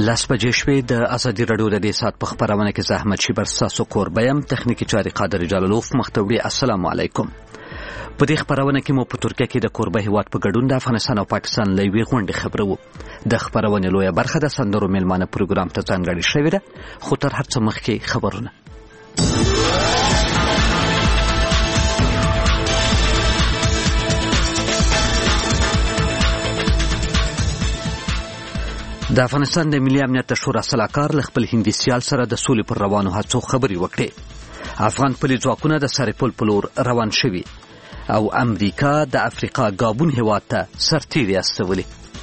لاس بجې شوې د ازادي راډیو د دې سات په خبرونه کې زحمت شي برساسو کوربیم تخنیکی چاري قادر جلالوف مختوړي. السلام علیکم. په دې خبرونه کې مو په ترکیه کې د کوربه هیواد په ګډون د افغانستان او پاکستان لوي غونډه خبرو. د خبرونه لویه برخه د سندرو میلمانه پروګرام ته ځانګړې شوې ده، خو تر هر څه مخکې خبرونه. د افغانستان د ملي امنیت شورا سلاکار له خپل هندي سیال سره د سولې پر روانو هڅو خبرې وکړې. افغان پولیس ځواکونه د سرپل په لور روان شوي او امریکا د افریقا ګابون هیواد ته سرتیري استولي.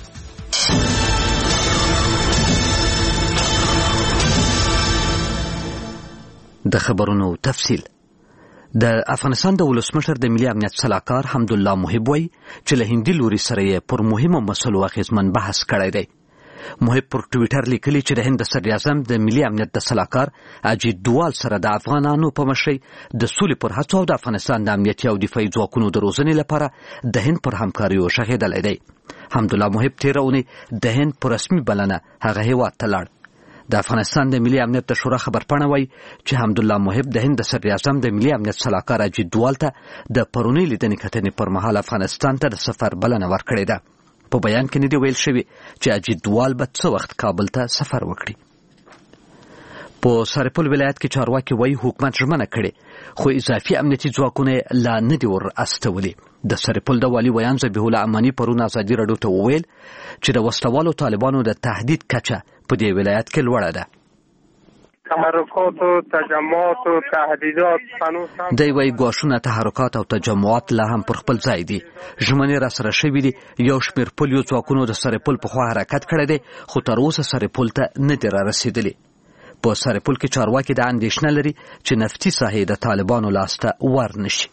د خبرونو تفصیل. د افغانستان د ولسمشر د ملي امنیت سلاکار حمدالله محب وایي چې له هندي لوري سره یې پر مهمو مسلو اغېزمن بحث کړی دی. محب پر ټویټر لیکلي چې د هند د صدر اعظم د ملي امنیت د سلاکار اجیت دوال سره د افغانانو په مشرۍ د سولې پر هڅو او د افغانستان د امنیتي او دفاعي ځواکونو د روزنې لپاره د هند پر همکاریو شاهدلی دی. حمدالله محب تېره اونۍ د هند په رسمي بلنه هغه هیواد ته لاړ. د افغانستان د ملي امنیت د شورا خبرپاڼه وایي چې حمدالله محب د هند د صدر اعظم د ملي امنیت سلاکار اجیت دوال ته د پرونۍ لیدنې کتنې پر مهال افغانستان ته د سفر بلنه ورکړې ده. په بیان کې نه دی ویل شوی چې اجیت دوال به څه وخت کابل ته سفر وکړي. په سرپل ولایت کې چارواکي وایي حکومت ژمنه کړې خو اضافي امنیتي ځواکونه لا نه دي ور استولي. د سرپل د والي ویان ذبیح الله اماني پرون ازادي راډیو ته وویل چې د وسلوالو طالبانو د تهدید کچه په دې ولایت کې لوړه ده. تحرکات و تجمعات و تهدیدات دی وایي ګواښونه تحرکات او تجمعات لا هم پر خپل ځای دي. ژمنې راسره شوي دي. یو شمېر پولیو ځواکونو د سرپل په خوا حرکت کړی دی خو تر اوسه سرپل ته نه دي رارسېدلي. په سرپل کې چارواکي د اندېښنه لري چې نفتي ساحې د طالبانو لاسته ور نشي.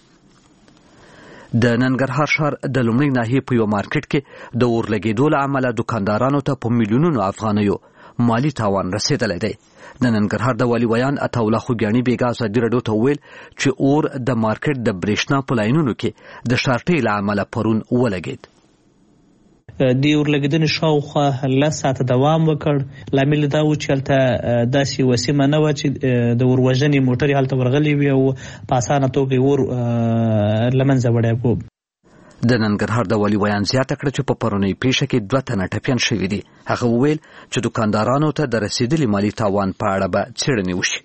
د ننګرهار ښار د لومړۍ ناحیې په یو مارکیټ کې د اور لګېدو له امله دوکاندارانو ته په میلیونونو افغانیو مالی تاوان رسېدلی دی. د ننګرهار د والي ویان عطاالله خوږیاڼي بیګا ازادي راډیو ته وویل چې اور د مارکیټ د برېښنا په لاینونو کې د شارټۍ له امله پرون ولګېد. د اور لګېدنې شاوخوا 10 ساعته دوام وکړ. لامل دا و چې هلته داسې یوه سیمه نه وه چې د اور وژنې موټرې هلته ورغلې وي او په اسانه توګه اور له منځه وړی و. د ننګرهار د والي ویان زیاته کړه چې په پرونۍ پیښه کې 2 تنه ټپیان شوي دي. هغه وویل چې دوکاندارانو ته د رسیدلي مالي تاوان په اړه به څېړنې وشي.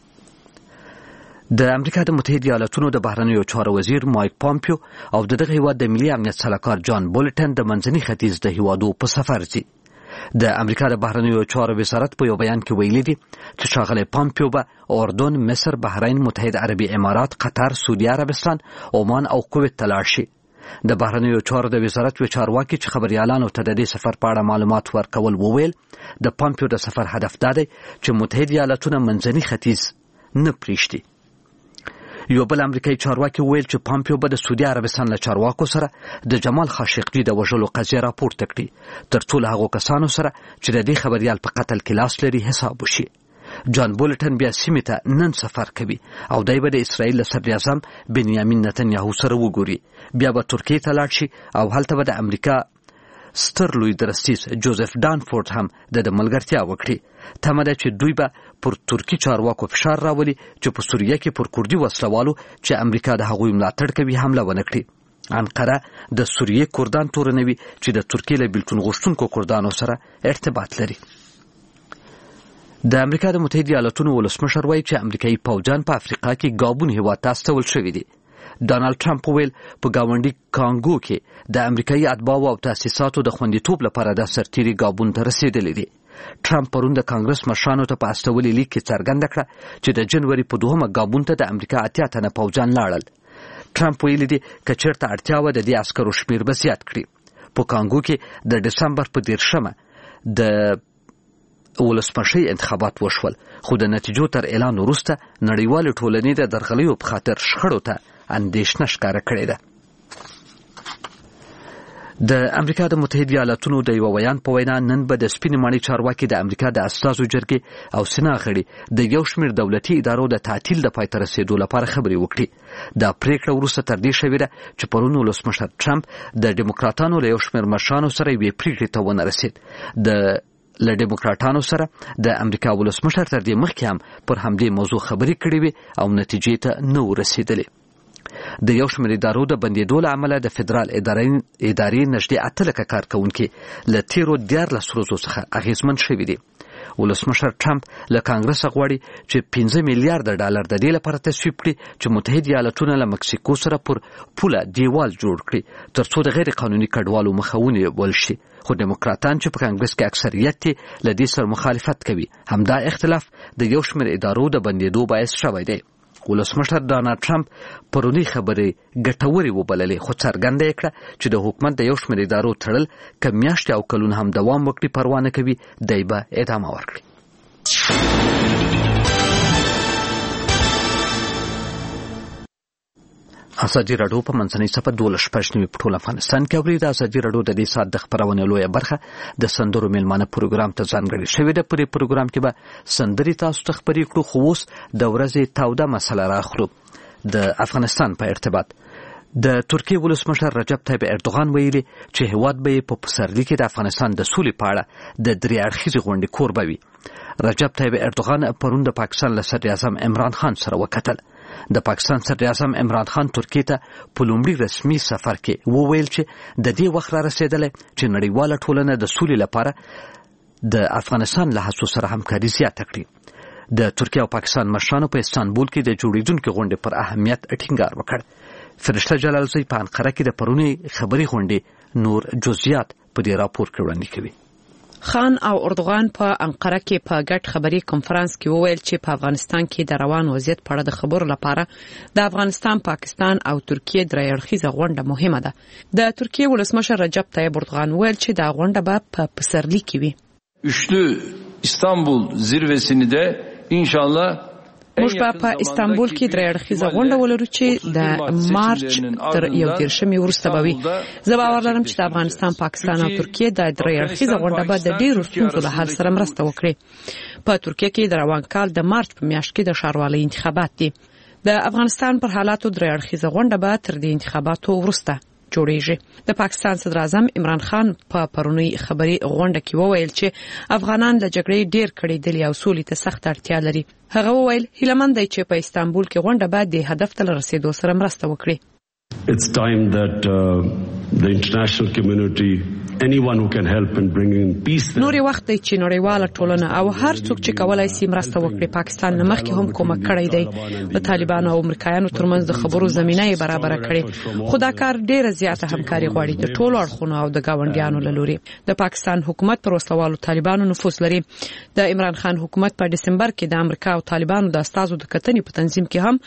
د امریکا د متحده ایالاتونو د بهرنیو چارو وزیر مایک پامپیو او دغه هیواد د ملي امنیت سلاکار جان بولټن د منځني ختیځ د هیوادو په سفر ځي. د امریکا د بهرنیو چارو وزارت په یو بیان کې ویلي دي چې ښاغلی پامپیو به اردن، مصر، بحرین، متحده عربي امارات، قطر، سعودي عربستان، عمان او کویت ته لاړ شي. د بهرنیو چارو د وزارت یو چارواکي چې خبریالانو ته د دې سفر په اړه معلومات ورکول وویل د پامپیو د سفر هدف دا دی چې متحده ایالاتونه منځني ختیځ نه پریږدي. یو بل امریکایي چارواکي وویل چې پامپیو به د سعودي عربستان له چارواکو سره د جمال خاشقجي د وژلو قضیه راپورته کړي تر څو له هغو کسانو سره چې د دې خبریال په قتل کې لاس لري حساب وشي. جان بولټن بیا سیمې ته نن سفر کوي او دی به د اسرائیل له صدر اعظم بنیامین نتنیاهو سره وګوري. بیا به ترکیې ته لاړ شي او هلته به د امریکا ستر لوی درستیز جوزف دانفورد هم د ملګرتیا وکړي. تمه ده چې دوی به پر ترکی چارواکو فشار راولي چې په سوریه کې پر کردي وسلوالو چې امریکا د هغوی ملاتړ کوي حمله ونه کړي. انقره د سوریې کردان تورنوي چې د ترکیې له بیلتون غوښتونکو کردانو سره ارتباط لري. د امریکا د متحده ایالاتونو ولسمشر وایي چې امریکایي پوځیان په افریقا کې ګابون هیواد ته استول شوي دي. ډانالډ ټرمپ وویل په ګاونډي کانګو کې د امریکایي اتباعو او تاسیساتو د خوندیتوب لپاره د سرتیري ګابون ته رسېدلی دي. ټرمپ پرون د کانګرس مشرانو ته په استولي لیک کې څرګنده کړه چې د جنوري په 2 ګابون ته د امریکا 80 تنه پوځیان لاړل. ټرمپ ویلي دي که چېرته اړتیا وه د دې عسکرو شمېر به زیات کړي. په کانګو کې د ډسمبر په 10 د ولسمشۍ انتخابات وشول خو د نتیجو تر اعلان وروسته نړیوالې ټولنې د درغلیو په خاطر شخړو ته اندېښنه ښکاره کړې ده. د امریکا د متحده ایالاتونو د یو ویان په وینا نن به د سپینې ماڼۍ چارواکي د امریکا د استازو جرګې او سنا غړي د یو شمېر دولتي ادارو د تعطیل د پای ته رسېدو لپاره خبرې وکړي. دا پریکړه وروسته تر دې شوې ده چې پرون ولسمشر ټرمپ د ډیموکراتانو له یو شمېر مشرانو سره یوې پریکړې ته ونه رسېد. د له ډیموکراټانو سره د امریکا ولسمشر تر دې مخکې هم پر همدې موضوع خبرې کړې وې او نتیجې ته نه ورسېدلې. د یو شمېر ادارو د بندېدو له امله د فدرال ادارې نږدې 8 لکه کارکوونکي له تیرو 14 ورځو څخه اغېزمن شوي دي. ولسمشر ټرمپ له کانګرس غواړي چې 15 میلیارډ ډالر د دې لپاره تصویب کړي چې متحد ایالتونه له مکسیکو سره پر پوله دیوال جوړ کړي ترڅو د غیر قانوني کډوالو مخه ونیول شي. خو ډیموکراټان چې په کانګرس کې اکثریت دي له دې سره مخالفت کوي. همدا اختلاف د یو شمېر ادارو د بندېدو باعث شوی دی. ولسمشر ډانلډ ټرمپ پرونی خبرې ګټورې وبللې، خو څرګنده یې کړه چې د حکومت د یو شمېر ادارو تړل که میاشتې او کلونه هم دوام وکړي پروا نه کوي، دی به ادامه ورکړي. ازادي راډیو په منځنۍ صفحه 12 په ټول افغانستان کې اوري. د ازادي راډیو د دې ساعت د خبرونې لویه برخه د سندرو میلمانه پروګرام ته ځانګړې شوې ده. په دې پروګرام کې به سندرې تاسو ته خبرې کړو، خو اوس د ورځې تاوده مسله راخلو. د افغانستان په ارتباط د ترکیې ولسمشر رجب طیب اردوغان ویلي چې هیواد به په پسرلي کې د افغانستان د سولې په اړه د 3 اړخیزې غونډې کوربه وي. رجب طیب اردوغان پرون د پاکستان له صدر اعظم عمران خان سره وکتل. د پاکستان صدر اعظم عمران خان ترکیې ته په لومړي رسمي سفر کې وویل چې د دې وخت را رسېدلی چې نړیواله ټولنه د سولې لپاره د افغانستان له هڅو سره همکاري زیاته کړي. د ترکیې او پاکستان مشرانو په استانبول کې د جوړېدونکې غونډې پر اهمیت ټینګار وکړ. فرشته جلالزی په انقره کې د پرونی خبري غونډې نور جزئیات په دې راپور کې وړاندې کوي. خان او اردوغان په انقره کې په ګډ خبري کنفرانس کې وویل چې په افغانستان کې د روان وضعیت په اړه د خبرو لپاره د افغانستان، پاکستان او ترکیې درې اړخیزه غونډه مهمه ده. د ترکیې ولسمشر رجب طیب اردوغان وویل چې دا غونډه به په پسرلي کې وي. Üçlü İstanbul zirvesini de inşallah موږ په استانبول کې درې اړخیزه غونډه ولرو چې د مارچ تر 1 وروسته به وي. زه باور لرم چې د افغانستان، پاکستان او ترکیې د درې اړخیزه غونډه به د ډیرو ستونزو له حل سره مرسته وکړي. په ترکیې کې د روان کال د مارچ په میاشت کې د ښاروالۍ انتخابات دي. د افغانستان پر حالاتو درې اړخیزه غونډه به تر دې انتخاباتو وروسته جوړیږي. د پاکستان صدر اعظم عمران خان په پرونی خبري غونډه کې وویل چې افغانان د جګړې ډیر کړيدلي او سولې ته سخت اړتیا لري. هغه وویل هیلمند دی چې په استانبول کې غونډه به د هدف ته رسیدو سره مرسته وکړي. It's time that the international community, anyone who can help in bringing peace there. نور وخت دی چې نړیواله ټولنه او هر څوک چې کولای شي مرسته وکړي. پاکستان نه مخکې هم کومک کړی دی. د طالبانو او امریکایانو ترمنځ د خبرو زمينه یې برابر کړې. خدا کار ډیره زیاته همکاري غواړي د ټولو اړخونو او د گاونډیانو له لوري. د پاکستان حکومت پر وسلوالو طالبانو نفوذ لري. د عمران خان حکومت په دسمبر کې د امریکا او طالبانو د استازو د کتنې په تنظیم کې هم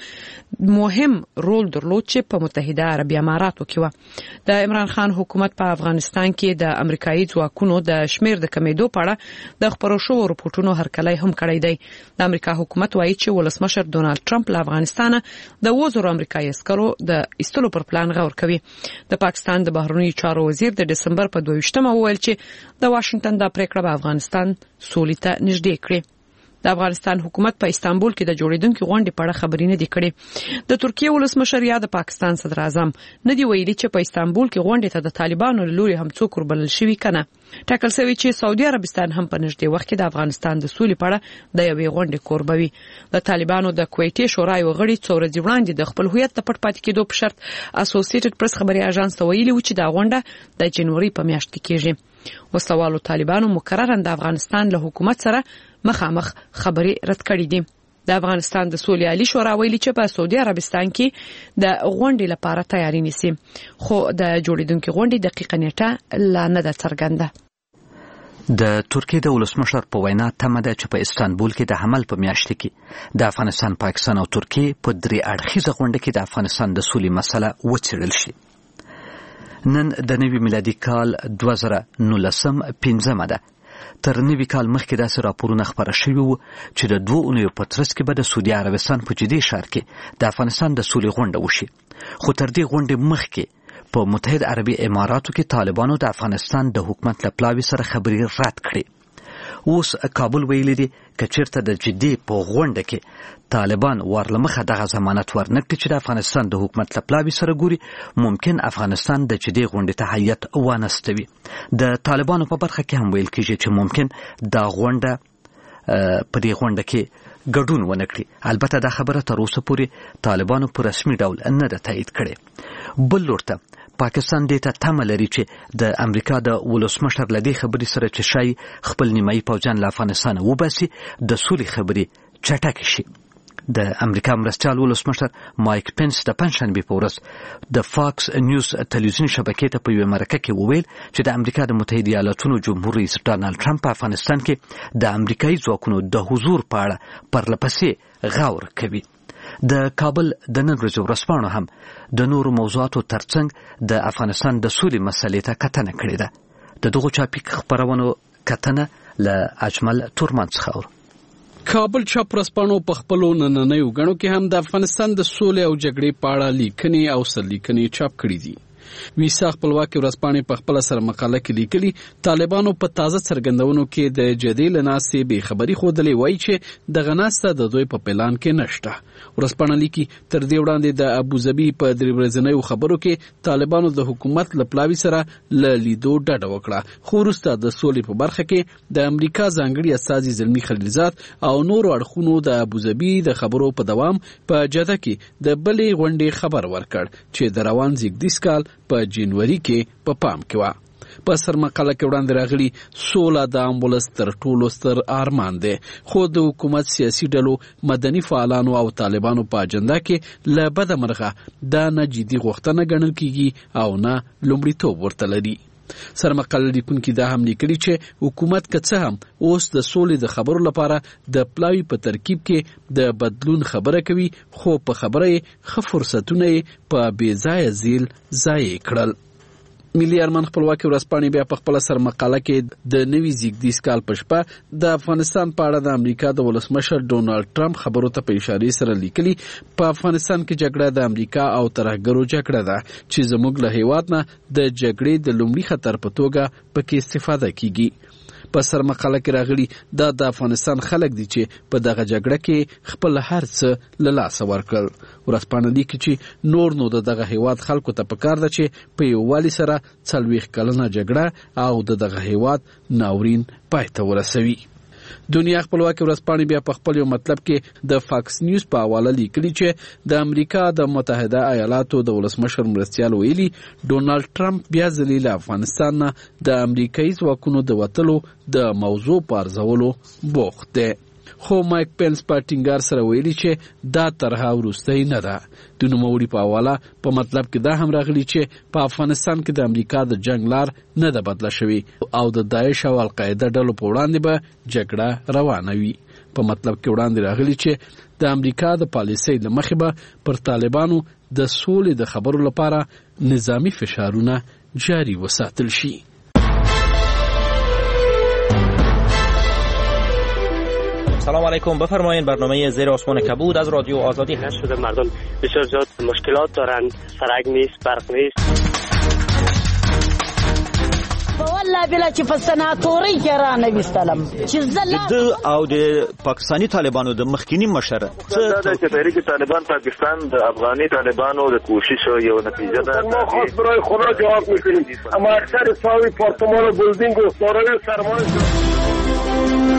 مهم رول درلود چې په متحده عربی اماراتو کې و. د عمران خان حکومت په افغانستان کې د امریکایي ځواکونو د شمیر د کمیدو په اړه د خبرو شو رپورټونو هرکلی هم کړی دی. د امریکا حکومت وایي چې ولسمشر ډونالد ټرمپ له افغانستانه د 2000 امریکایي عسکرو د ایستلو پر پلان غور کوي. د پاکستان د بهرنیو چارو وزیر د دسمبر په 22 وویل چې د واشنگټن د پریکړه به افغانستان سولې ته نږدې کړي. د افغانستان حکومت په استانبول کې د جوړیدونکو غونډې په اړه خبرې نه دي کړې. د ترکیې ولسمشر یا د پاکستان صدر اعظم نه دی ویلي چې په استانبول کې غونډې ته د طالبانو له لوري هم څوک وربلل شوی کنه. ټاکل شوی چې سعودي عربستان هم په نږدې وخت کې د افغانستان د سولې په اړه د یوې غونډې کوربه وي. د طالبانو د کویټې شورای وغړي څو ورځې وړاندې د خپل هویت ته پټ پاتې کېدو په شرط اسوسییټډ پریس خبري اژانس ته ویلي و چې دا غونډه د جنوري په میاشت کې کېږي. وسلوالو طالبانو مکررن د افغانستان له حکومت سره مخامخ خبري رد کړې دي. د افغانستان د سولې عالی شورا ویلي چې په سعودي عربستان کې د غونډې لپاره تیاری نیسي، خو د جوړیدونکو غونډې دقیقه نیټه لا نه ده څرګنده. د ترکیې د ولسمشر په وینا تمه ده چې په استانبول کې د حمل په میاشت کې د افغانستان، پاکستان او ترکیې په 3 اړخیزه غونډه کې د افغانستان د سولې مسله وڅېړل شي. نن د نوي میلادي کال 2019 پنځمه ده. تر نوي کال مخکې داسې راپورونه خپاره شوي وو چې د 2 اونیو په ترڅ کې به د سعودي عربستان په جدي ښار کې د افغانستان د سولې غونډه وشي. خو تر دې غونډې مخکې په متحد عربي اماراتو کې طالبانو د افغانستان د حکومت له پلاوي سره خبرې رد کړې. اوس کابل ویلي دي کچیرته د جدي په غونډه کې طالبان ورلمخه دغه ضمانت ورنکړي چې د افغانستان د حکومت لپلاوي سره ګوري ممکن افغانستان د جدي غونډې ته هیئت وانستوي. د طالبانو په برخه کې هم ویل کېږي چې ممکن دا غونډه په دې غونډه کې ګډون ونه کړي. البته دا خبره تر اوسه پورې طالبانو په رسمي ډول نه ده تایید کړې. بل لور ته پاکستان دې ته تمه لري چې د امریکا د ولسمشر له دې خبرې سره چې شاید خپل نیمایي پوځیان له افغانستانه وباسي د سولې خبرې چټکې شي. د امریکا مرستیال ولسمشر مایک پنس د پنجشنبې په ورځ د فاکس نیوز تلویزیوني شبکې ته په یوه مرکه کې وویل چې د امریکا د متحده ایالاتونو جمهور رئیس ډانلډ ټرمپ په افغانستان کې د امریکایي ځواکونو د حضور په اړه پرلپسې غور کوي. د کابل د نن ورځې ورځپاڼو هم د نورو موضوعاتو ترڅنګ د افغانستان د سولې مسلې ته کتنه کړې ده. د دغو چاپي خپرونو کتنه له اجمل تورمان څخه. کابل چاپ ورځپاڼو په خپلو نننیو غڼو کې هم د افغانستان د سولې او جګړې په اړه لیکنې او سرلیکنې چاپ کړې دي. ویسا خپلواکي ورځپاڼې په خپل سره مقاله کې لیکلي طالبانو په تازه څرګندونو کې د جدي لناسې بې خبري ښودلې وایي چې دغه ناسته د دوی په پلان کې نشته. ورځپاڼه لیکي تر دې وړاندې د ابوظبي په 3 ورځنیو خبرو کې طالبانو د حکومت له پلاوي سره له لیدو ډډه وکړه، خو وروسته د سولې په برخه کې د امریکا ځانګړي استازي زلمي خلیلزاد او نورو اړخونو د ابوظبي د خبرو په دوام په جده کې د بلې غونډې خبر ورکړ چې د روان زیږدیز کال په جنوري کې په پام کې و. په سرمقاله کې وړاندې راغلي سوله د عام ولس تر ټولو ستر ارمان دی، خو د حکومت سیاسي ډلو، مدني فعالانو او طالبانو په اجنډا کې له بده مرغه دا نه جدي غوښتنه ګڼل کیږي او نه لومړیتوب ورته لري. سرمقاله لیکونکي دا هم لیکلي چې حکومت که څه هم اوس د سولې د خبرو لپاره د پلاوي په ترکیب کې د بدلون خبره کوي، خو په خبره یې ښه فرصتونه یې په بې ځایه زیل ضایع کړل. ملي ارمان خپلواکي ورځپاڼې بیا په خپل سرمقاله کې د نوي زیږدیز کال په شپه د افغانستان په اړه د امریکا د ولسمشر ډونالډ ټرمپ خبرو ته په اشارې سره لیکلي په افغانستان کې جګړه د امریکا او ترهګرو جګړه ده چې زموږ له هیواد نه د جګړې د لومړي خطر په توګه پکې استفاده کیږي. په سرمقاله کې راغلي دا د افغانستان خلک دي چې په دغه جګړه کې خپل هر څه له لاسه ورکړل. ورځپاڼه لیکي چې نور نو دغه هیواد خلکو ته پکار ده چې په یووالي سره 40 کلنه جګړه او دغه هیواد ناورین پای ته ورسوي. دنیا خپلواکي ورځپاڼې بیا په خپل یو مطلب کې د فاکس نیوز په حواله لیکلي چې د امریکا د متحده ایالاتو د ولسمشر مرستیال ویلي ډونالډ ټرمپ بیا ځلې له افغانستان نه د امریکایي ځواکونو د وتلو د موضوع په ارزولو بوخت دی. خو مایک پنس په ټینګار سره ویلي چې دا طرحه وروستۍ نه ده. د نوموړي په حواله په مطلب کې دا هم راغلي چې په افغانستان کې د امریکا د جنگ لار نه ده بدله شوې او د داعش او القاعده ډلو په وړاندې به جګړه روانه وي. په مطلب کې وړاندې راغلي چې د امریکا د پالیسۍ له مخې به پر طالبانو د سولې د خبرو لپاره نظامی فشارونه جاری وساتل شي. سلام علیکم، بفرمایید. برنامه زیر آسمان کبود از رادیو آزادی هست. شده مردم بسیار زیاد مشکلات دارند، سرک نیست، برق نیست. والله بلا چې په سناتوري کې را نه وستلم چې د او د پاکستانی طالبانو د مخکینی مشر څه چې تحریک طالبان پاکستان د افغاني طالبانو د کوشش یو نتیجه ده. ما خاص برای خدا جواب میکنیم، اما اکثر ساوی پارتمان و بلدینگ و سارای سرمایه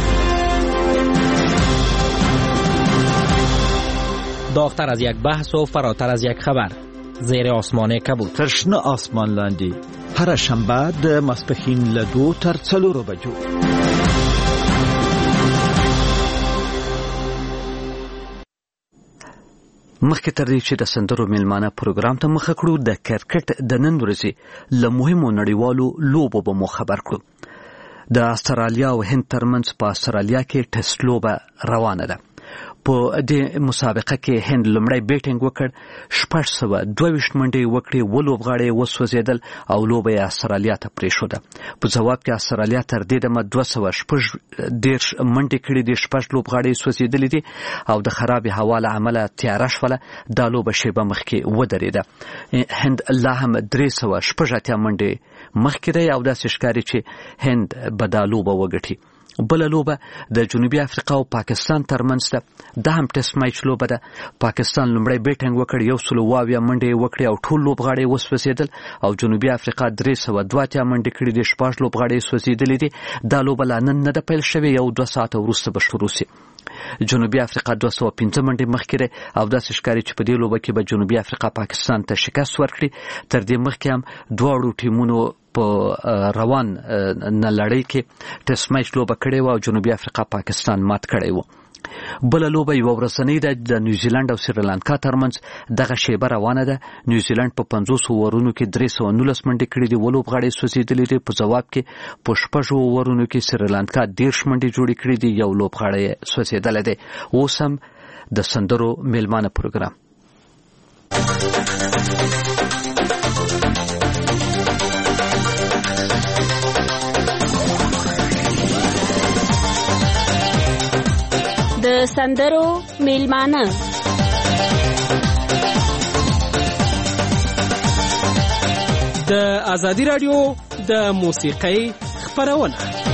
داغتر از یک بحث و فراتر از یک خبر. زیر آسمان کبود. ترشنه آسمان لاندی. هر شنبه د ماسپښین له 2 تر 4 بجو. مخکې تر دې چې د سندرو میلمانه پروګرام ته مخه کړو، د کرکټ د نن ورځې له مهمو نړیوالو لوبو به مو خبر کړو. د استرالیا او هند ترمنځ په استرالیا کې ټیسټ لوبه روانه ده. په دې مسابقه کې هند لومړی بیټینګ وکړ، 622 منډې وکړې، ولوبغاړي وسوځېدل او لوبه یې استرالیا ته پرېښوده. په ځواب کې استرالیا تر دې دمه 210 منډې کړې دي، 6 لوبغاړي سوځېدلي دي او د خرابې هوا له امله تیاره شوله. دا لوبه شیبه مخکې ودرېده. هند لا هم 386 منډې مخکې دی او داسې ښکاري چې هند به دا لوبه وګټي. بل لوبه د جنوبي افریقا او پاکستان ترمنځ ده. دا هم ټیسټ میچ لوبه ده. پاکستان لومړی بیټینګ وکړ، 120 منډې وکړې او ټول لوبغاړي وسوځېدل او جنوبي افریقا 302 منډې کړې دي، 6 لوبغاړي سوځېدلې دي. دا لوبه لا نن نه ده پیل شوې، 2 ساعته وروسته به شروع شي. جنوبي افریقا 205 منډې مخکې ده او داسې ښکاري چې په دې لوبه کې به جنوبي افریقا پاکستان ته شکست ورکړي. تر دې مخکې هم دواړو ټیمونو په روان نه لړۍ کې ټیسټ میچ لوبه کړې و او جنوبي افریقا پاکستان مات کړی و. بل لوبه یو ورځنۍ ده د نیوزیلند او سریلانکا ترمنځ. دغه شیبه روانه ده. نیوزیلند په 500 اوورونو کې 319 منډې کړې دي، ولوبغاړي سوځېدلې دي. په جواب کې په 6 اوورونو کې سریلانکا 13 منډې جوړې کړې دي، یو لوبغاړی سوځېدلی دی. اوس هم د سندرو میلمانه پروګرام. د سندرو میلمانه د ازادي رادیو د موسیقۍ خپرونه.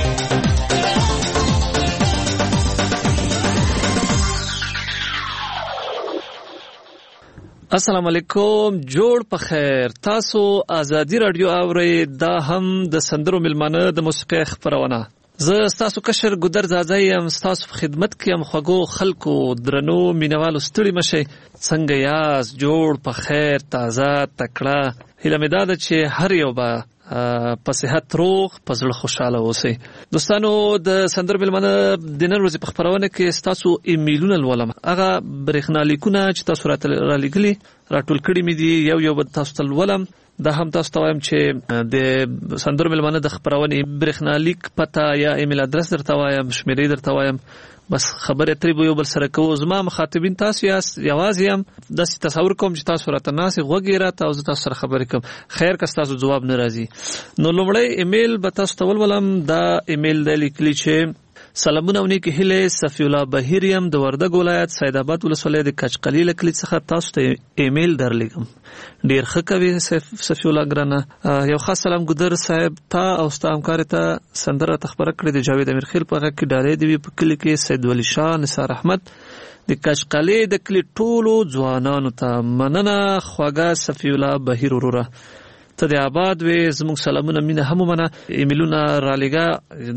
السلام علیکم، جوړ په خیر. تاسو ازادي رادیو اورئ. دا هم د سندرو میلمانه د موسیقۍ خپرونه. زه ستاسو کشر ګودر زازای یم، ستاسو په خدمت کې یم. خوږو خلکو، درنو مینوالو، ستړي مشئ. څنګه یاست؟ جوړ په خیر، تازه، تکړه. هیله مې دا ده چې هر یو به په صحت روغ، په زړه خوشاله اوسئ. دوستانو، د سندرو میلمانه د نن ورځې په خپرونه کې ستاسو ایمیلونه لولم. هغه برېښنالیکونه چې تاسو راته رالیږلي راټول کړي مې دي، یو به تاسو ته لولم. دا هم تاسو ته وایم چې د سندرو میلمانه د خپرونې برېښنالیک پته یا ایمیل ادرس درته وایم، شمیرې درته وایم. بس خبرې اترې به یو بل سره کوو. زما مخاطبین تاسو یاست، یوازې یم. داسې تصور کوم چې تاسو راته ناستې غوږ یې راته او زه تاسو سره خبرې کوم. خیر که ستاسو ځواب نه راځي نو لومړی ایمیل به تاسو ته ولولم. دا ایمیل دی لیکلي چې سلامونه او نیکې هیلې. صفی الله بهیر یم د وردګ ولایت سید آباد ولسوالۍ د کچقلي له کلي څخه تاسو ته ایمیل درلیږم. ډیر ښه کوي صفی الله ګرانه. یو خاص سلام ګودر صاحب ته او ستا همکارې ته. سندره ته خپره کړې د جاوید امیرخیل په غږ کې ډالۍ دې وي په کلي کې. سید ولی شاه، نثار احمد د کچقلي د کلي ټولو ځوانانو ته مننه. خواږه صفی الله بهیر وروره، ته د آباد وې. زموږ سلامونه مینه هم ومنه. ایمیلونه رالیږه،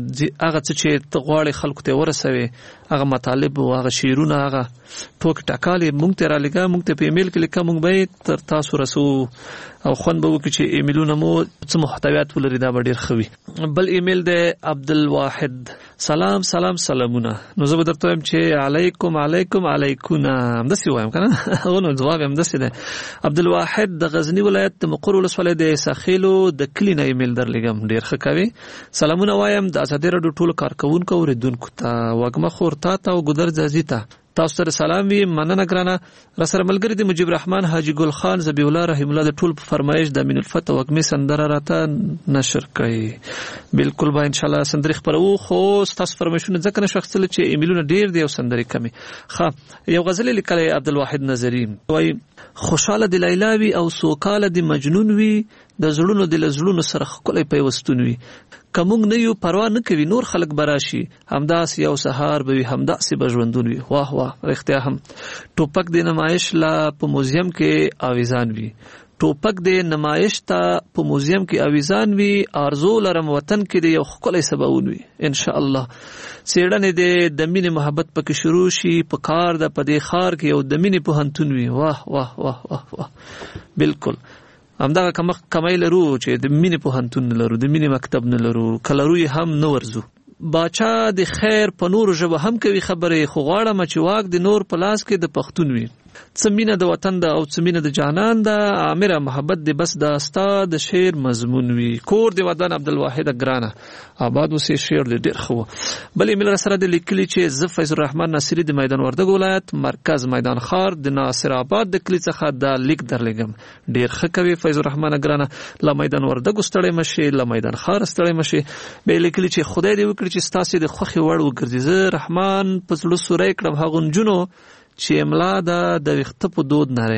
هغه څه چې ته غواړې خلکو ته ورسوې، هغه مطالب او هغه شعرونه، هغه ټوک ټکالې موږ ته رالیږه. موږ ته په ایمیل کې لیکه، موږ به تر تاسو رسو او خوند به وکړي چې ایمیلونه مو څه محتویات ولري. دا به ډېر ښه وي. بل ایمیل دی عبدالواحد. سلام سلامونه. نو زه به درته وایم چې علیکم علیکونه، همداسې وایم که نه؟ هغه نو ځواب یې همداسې دی. عبدالواحد د غزني ولایت د مقر ولسوالۍ د ساخیلو د کلي نه ایمیل درلیږم. ډېر ښه کوي. سلامونه وایم د ازادي راډیو ټولو کارکوونکو او اورېدونکو ته، وږمه خور تا ته او ګودر ځاځي ته. تاسو سره سلام وي، مننه ګرانه. را سره ملګری د مجيب رحمان حاجی ګل خان زبی الله رحم الله د ټول په فرمایش د امین الفتح وږمې سندره راته نشر کړي. بالکل به ان شاء الله سندري خبرو. خو تاسو فرمایشونه ځکه نشو اخیستل چې ایمیلونه ډیر دی او سندري کمی. یو غزل لیکلی عبدالواحد نظری وای: خوشاله د لیلا وی او سوکاله د مجنون وی، د زړونو د لزړونو سره خپل پیوستون وی. کومګ نه یو پروا نه کوي نور خلق براشي، همداس یو سهار به وي، همداس به ژوندون وي. واه واه، رښتیا هم ټوپک د نمایش لا په موزیم کې اویزان وي. ټوپک د نمایش ته په موزیم کې اویزان وي. ارزو لرم وطن کې د یو خپل سباون وي. ان شاء الله سیړنې د مینې محبت پکې شروع شي. په کار د پدې خار کې یو د مینې په هنتون وي. واه واه واه واه واه، بالکل همدغه کمای لرو چې د مینې په هنتون نه لرو، د مینې مکتب نه لرو، کلروی هم نه ورزو. باچا د خیر په نور ژبه هم کوي خبرې، خو غواړم چې واک د نور په لاس کې د پښتون وي. څه مینه د وطن ده او څه مینه د جانان ده، عامره محبت د بس د استا د شعر مضمون وي. کور د ودان عبدالواحد ګرانه آباد اوسې. شعر د ډیر خو بل ایمیل سره د لیکلي چې زه فیض الرحمن ناصری د میدان وردګ ولایت مرکز میدان خار د ناصر آباد د کلی څخه د لیک درلګم. ډیر ښه کوي فیض الرحمن ګرانه. لا میدان وردګ ستړی مشي، لا میدان خار ستړی مشي. به لیکلي چې خدای دې وکړي چې ستاسو د خوخي وړ وګرځي. زه رحمان په زړه سورې کړم هغه نجونو چې املا د وخت په دود نره.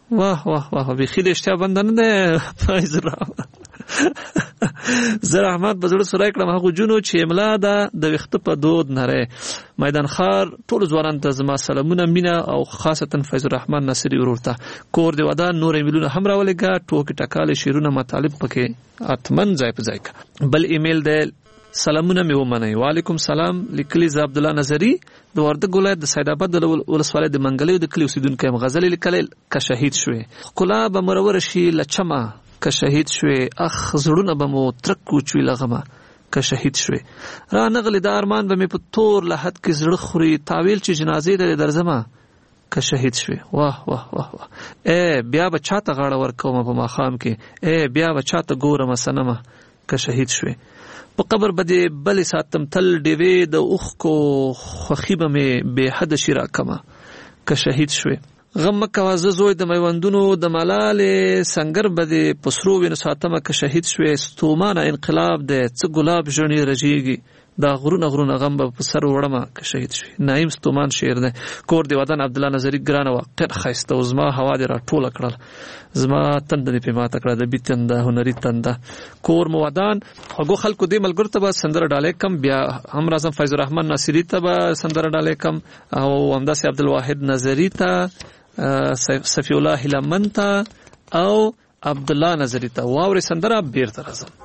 واه واه واه به خیر اشتیا بندنه ده فایز الرحمن زه رحمت به زړه سره کړم هغه جنو چې املا ده د وخت په دود نره میدان خار ټول ځوانان ته زما سلامونه مینا او خاصتا فیض الرحمن ناصری ورورته کور دی ودان نور ایمیلونه هم راولېګه ټوکې ټکاله شیرونه مطالب پکې اتمن ځای په ځای بل ایمیل ده سلامونه مې ومنئ وعلیکم سلام لیکلی ز عبد الله نظری د وردګ ولایت د سید آباد ولسوالۍ د منګلې د کلی اوسیدونکو هم غزل لیکل ک شهید شوې خلا به مرور شي لچما ک شهید شوې اخ زړونه به مو ترکو چوي لغمه ک شهید شوې را نغلی د ارمان به مې په تور لحد کې زړه خوري تاویل چې جنازې د درځما ک شهید شوې واه واه واه واه بیا به چاته غاړه ورکوم په ماخام کې بیا به چاته ګورم سنمه ک شهید شوې په قبر بده بل ساتم تل دیوی د اوخ کو خوخیبه مې به حد شیرا کما ک شهید شوې غم مکه زوی د میوندونو د ملال سنگر بده پسرو وینو ساتمه ک شهید شوې ستومانه انقلاب د څ ګلاب ژوندې رژیږي دا غرونه غم په سر وړمه ک شهید شوې نایم ستومان شعر ده کور دی وطن عبد الله نظری ګرانه وقت خيسته زما هوا دی را ټوله کړل زما تند نه پیماته کړه د بیتند هنري تند کور مو ودان هغه خلکو دی ملګر ته سندره ډالې کم بیا هم راځم فیض الرحمن ناصری ته سندره ډالې کم او همداسې عبد الواحد نظری ته صفی الله هلمن ته او عبد الله نظری ته واوري سندره بیرته راځم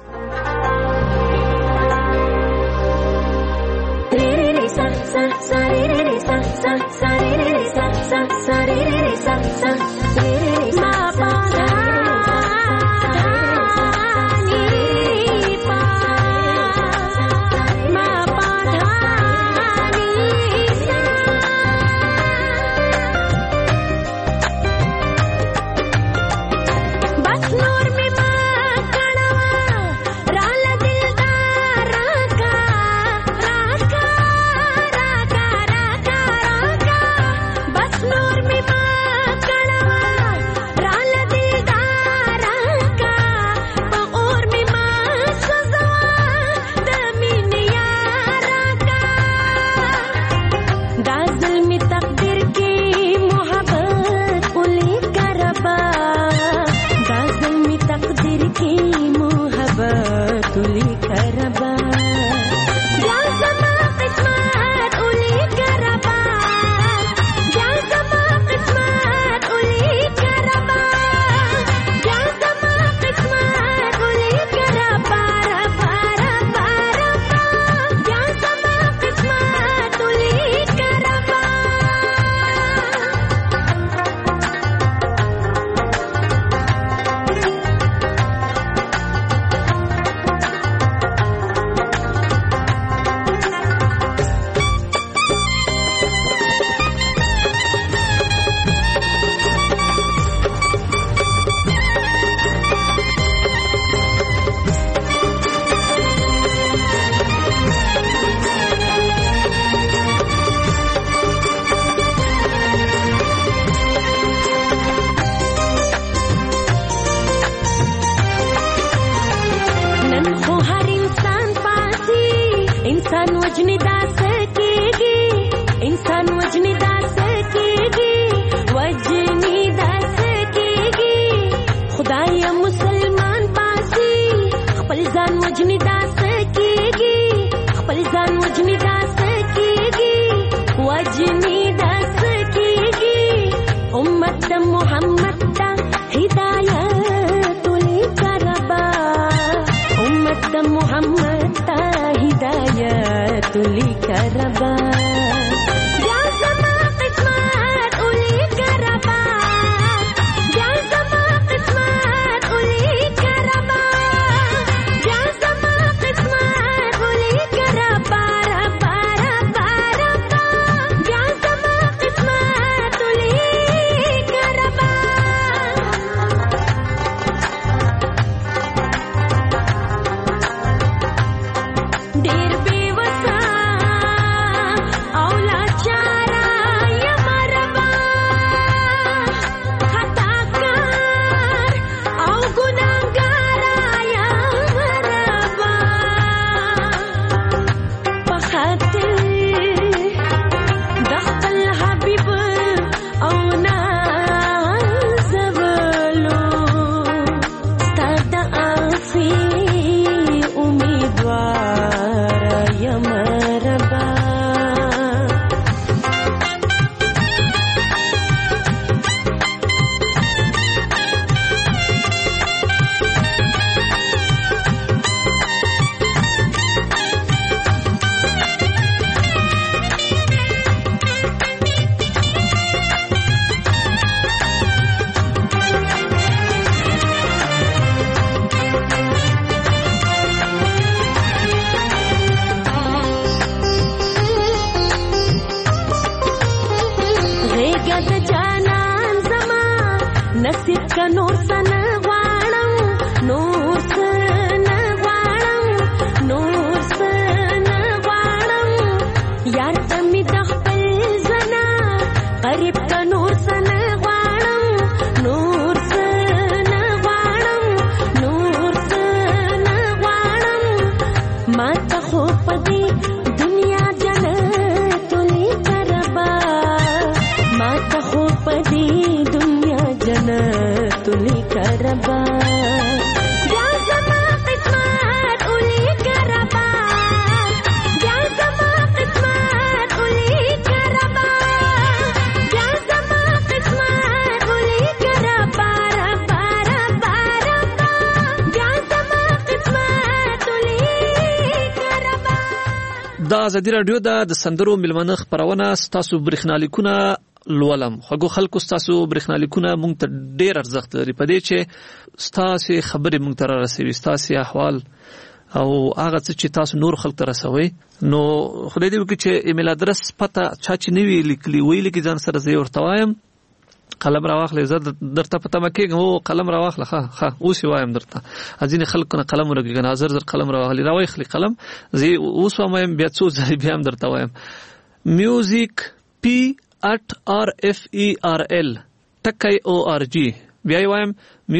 نور سنه غواړم نور سنه غواړم نور سنه غواړم یار ته می د خپل زنا قریب ته نور سنه غواړم نور سنه غواړم نور سنه غواړم ما ته خو پدې دنیا جنت لیکه ربا ما ته خو پدې دنیا جنت لیکه ربا بیا زما قسمت لیکه ربا بیا زما قسمت لیکه ربا بیا زما قسمت لیکه ربا ربا ربا ربا بیا زما قسمت لیکه ربا. د ازادي رادیو د سندرو ملمنه خبرونه ستاسو برېښنالیکونه لولم خوږو خلکو ستاسو برېښنالیکونه مونږ ته ډېر ارزښت لري په دې چې ستاسو خبرې مونږ ته رسوي ستاسو احوال او هغه څه چې تاسو نور خلک ته رسوي نو خدای دې وکړي چې ایمیل ادرس پته چا چې نوی لیکلی ویل کې ځان سره زه ورته وایم قلم راواخلې زه درته پته مکیږم او قلم راواخله ها اوس وایم درته ځینې خلکو نه قلم ورګي نه زر قلم راواخلې راوخلې قلم زه اوس وایم بیا څو ځای بیا هم درته وایم music@rferl.org بیا وایم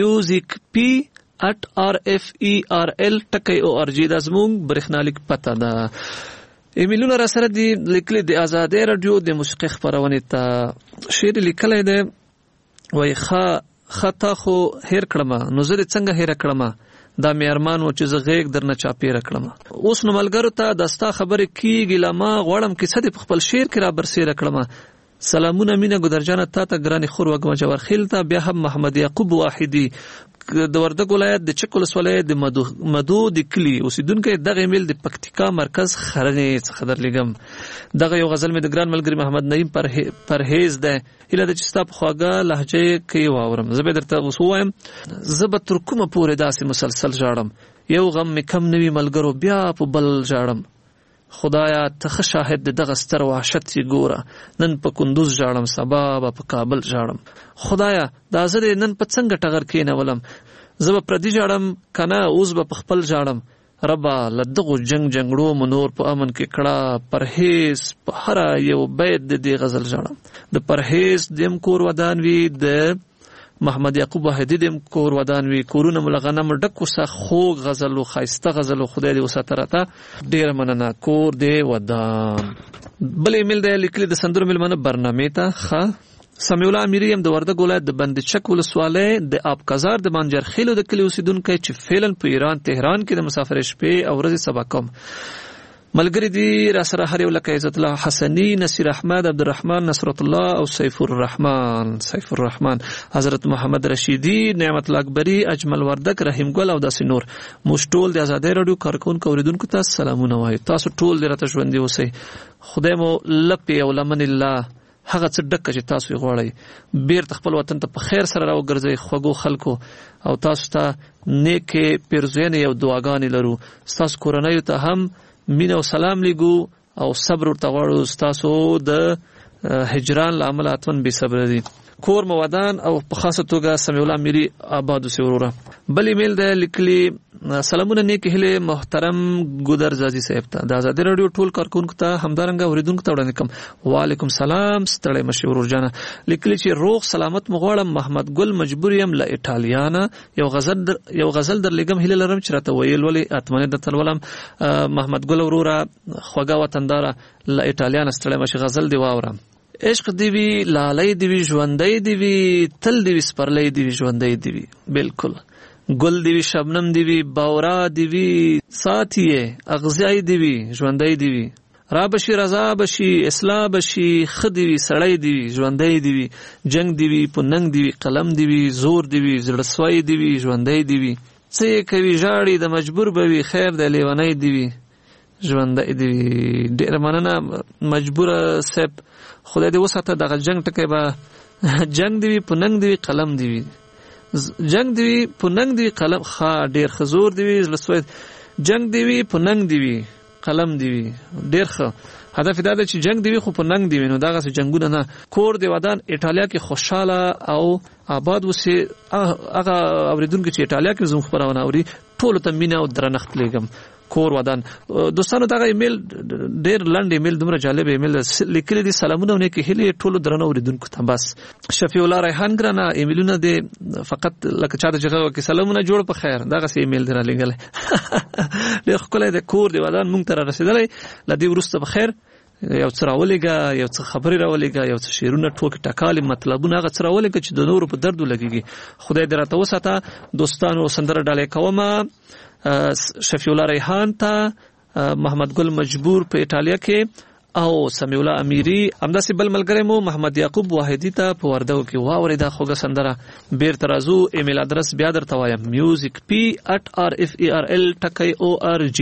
music@rferl.org د زموږ برېښنالیک پته ده. ایمیلونه را سره دی لیکلي د آزادۍ رادیو د موسیقي خبرونه ته شعر لیکلی دی وای خطا خو هیر کړم نو زه څنګه هیر کړم دا مې ارمان و چې زه غېږ درنه چاپېره کړم اوس نو ملګرو ته دستا خبرې کیږي لما غواړم کیسه دې په خپل شعر کې را برسېره کړم. سلامونه مینه ګدرجانه تا ته ګرانی خور وګم جوړ خیل ته بیا هم محمد یعقوب واحدی د وردګ ولایت د چک ولسوالۍ د مدو د کلی اوسیدونکو دغه ایمیل د پکتیکا مرکز خرنې څخه درلګم. دغه یو غزل مې د ګران ملګری محمد نعیم پرهیز ده اله د چستا په خواږه لهجه کې واورم زه به درته وسوایم زه به تر کومه پورې داسې مسلسل ژاړم یو غم مې کم نوي ملګرو بیا په بل ژاړم خدایا ته شاهد دغه ستر وحشت یې ګوره نن په کندوز ژاړم سبا به په کابل ژاړم خدایا دا زه نن په څنګه ټغر کېنولم زه به پردي ژاړم کنه اوس به په خپل ژاړم ربا لدغو جنگړو منور په امن کې کړه پرهیز په هر یو بیت د دې غزل ژاړم د پرهیز دیم کور ودان وی د محمد یعقوب واحدی دیم کور ودان وی کورونه ملغنم ډکو سه خوږ غزل او خایسته غزل خدای دې وساترته ډیر مننه کور دې ودان. بل ایمیل دې لیکلي د سندرو ملمنه برنامه ته ښه سمیع الله امیریم د وردګ ولایت د بندچک ولسوالۍ د آبکزار د منجر خیلو د کلی اوسیدونکو چې فعلا په ایران تهران کې د مسافر شپې او ورځې سبا کوم ملګری دی را سره هر یو لکه عزت الله حسنی نصیر احمد عبدالرحمن نصرت الله او سیف الرحمن حضرت محمد رشیدی نعمت الله اکبری اجمل وردک رحیم ګل او داسې نور موږ ټول د آزادۍ رادیو کارکونکو اوریدونکو ته سلامونه وایو تاسو ټول دې راته ژوندي اوسئ خدای مو لپی او لمن الله هغه څه ډکه چې تاسو یې غواړئ بیرته خپل وطن ته په خیر سره راوګرځئ خوږو خلکو او تاسو ته نیکې پیرزوینې او دعاګانې لرو ستاسو کورنیو ته هم مینه او سلام لګو او صبر ورته غواړو ستاسو د هجران له امله اتمن بې صبره دي کور مودان او په خاصه توګه سمیع الله میری آباد اوسئ وروره. بل ایمیل دی لیکلي سلامونه نیک هیله محترم ګودر زازي صاحب ته د آزادۍ رادیو ټول کارکونکو ته همدارنګه اوریدونکو ته وړاندې کوم وعلیکم سلام ستړی مشي ورور جانه لیکلي چې روغ سلامت مغواړم محمد ګل مجبور یم له ایټالیانا یو غزل در لګم هیله لرم چې راته ویل ولې اتمنه د تلولم محمد ګل وروره خوګه وطنداره له ایټالیانا ستړی مشي غزل دی واورم عشق دی وی لالای دی وی ژوندۍ دی وی تل دی وی سپرلۍ دی وی ژوندۍ دی وی بالکل ګل دی وی شبنم دی وی باورا دی وی ساتیه اغزای دی وی ژوندۍ دی وی را بشي رضا بشي اصلاح بشي خدي وی سړی دی وی ژوندۍ دی وی جنگ دی وی پننګ دی وی قلم دی وی زور دی وی زړسوي دی وی ژوندۍ دی وی څه کوي ژاړي د مجبور بوي خیر د لیونۍ دی وی ژوندۍ دی وی ډیر مننه مجبور سپ خدای دې وساته دغه جنگ ټکی به جنگ دی وی پننګ دی وی قلم دی وی جنگ دی وی پننګ دی قلم خا ډیر خزور دی وی زړسوي جنگ دی وی پننګ دی وی قلم دی وی ډیر ښه هدف دا چې جنگ دی خو په ننګ دی نو دغه جنگونه نه کور دی ودان ایتالیا کې خوشاله او آباد وسی هغه اوریدونکو چې ایتالیا کې زموږ خبرونه اوري ټول ته مینا او درنښت لګم کور ودان دوستانو دغه ایمیل ډیر لنډ ایمیل دومره جالب ایمیل لیکلي دي سلامونه ونه کې هلي ټول درنه اوریدونکو ته بس شفیع الله ریحان ګرانه ایمیلونه دي فقط لکه چا د جګه کې سلامونه جوړ په خیر دغه سي ایمیل درا لګل له خپل د کور دی ودان مونږ ته رسیدلې لدی ورسته په خیر یو څه راولېګا یو څه خبري راولېګا یو څه شیرونه ټوک ټکالي مطلبونه هغه څه راولېګا چې د نورو په درد لګيږي خدای دې راته وساته دوستانو سندره ډالې کومه شفیع الله ریحان ته محمد ګل مجبور په ایتالیا کې او سمیع الله امیری همداسې بل ملګری مو محمد یعقوب واحدی ته په وردګو کې واوري دا خوږه سندره بیر ترازو ایمیل ادرس بیا درته وایم musicp@rferl.org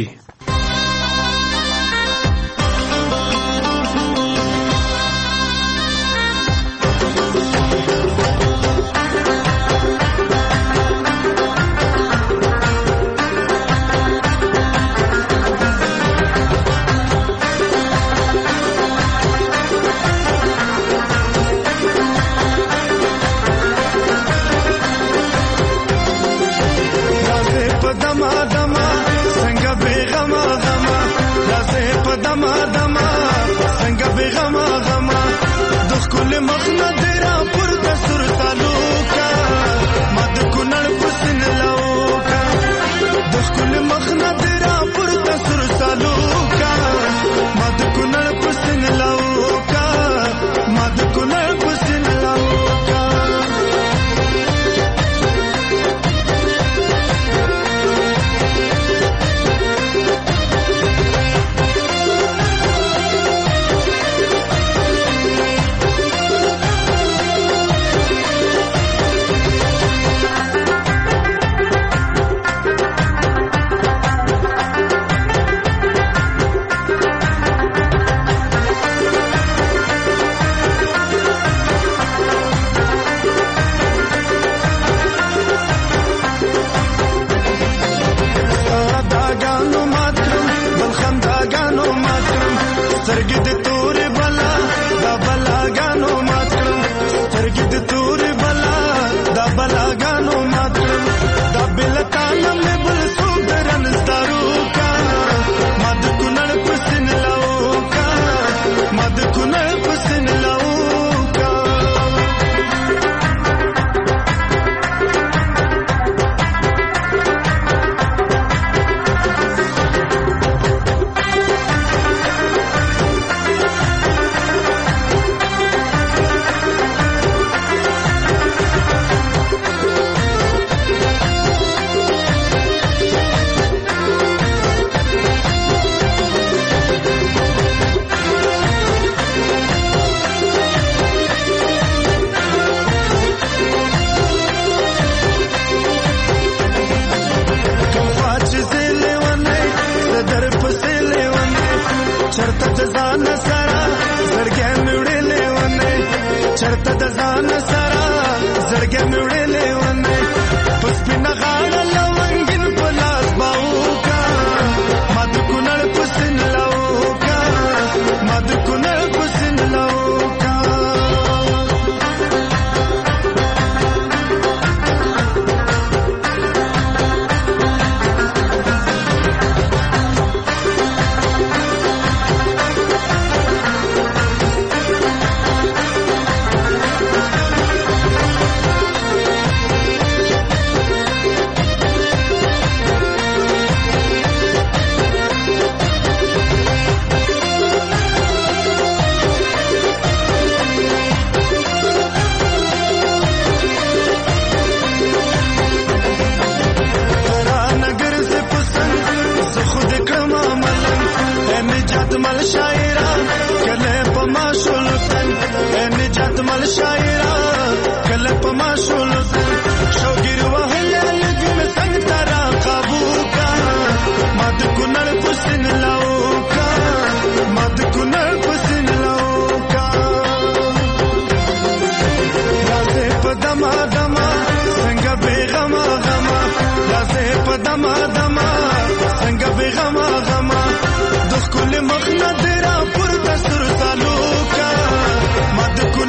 غما غما د خپل مخ نه درا پر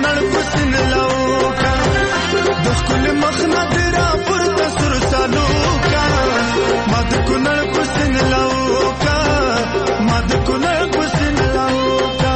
کونړ پسن لوکا د خپل مخنا درا پر تسر سالوکا ما د کونړ پسن لوکا ما د کونړ پسن لوکا.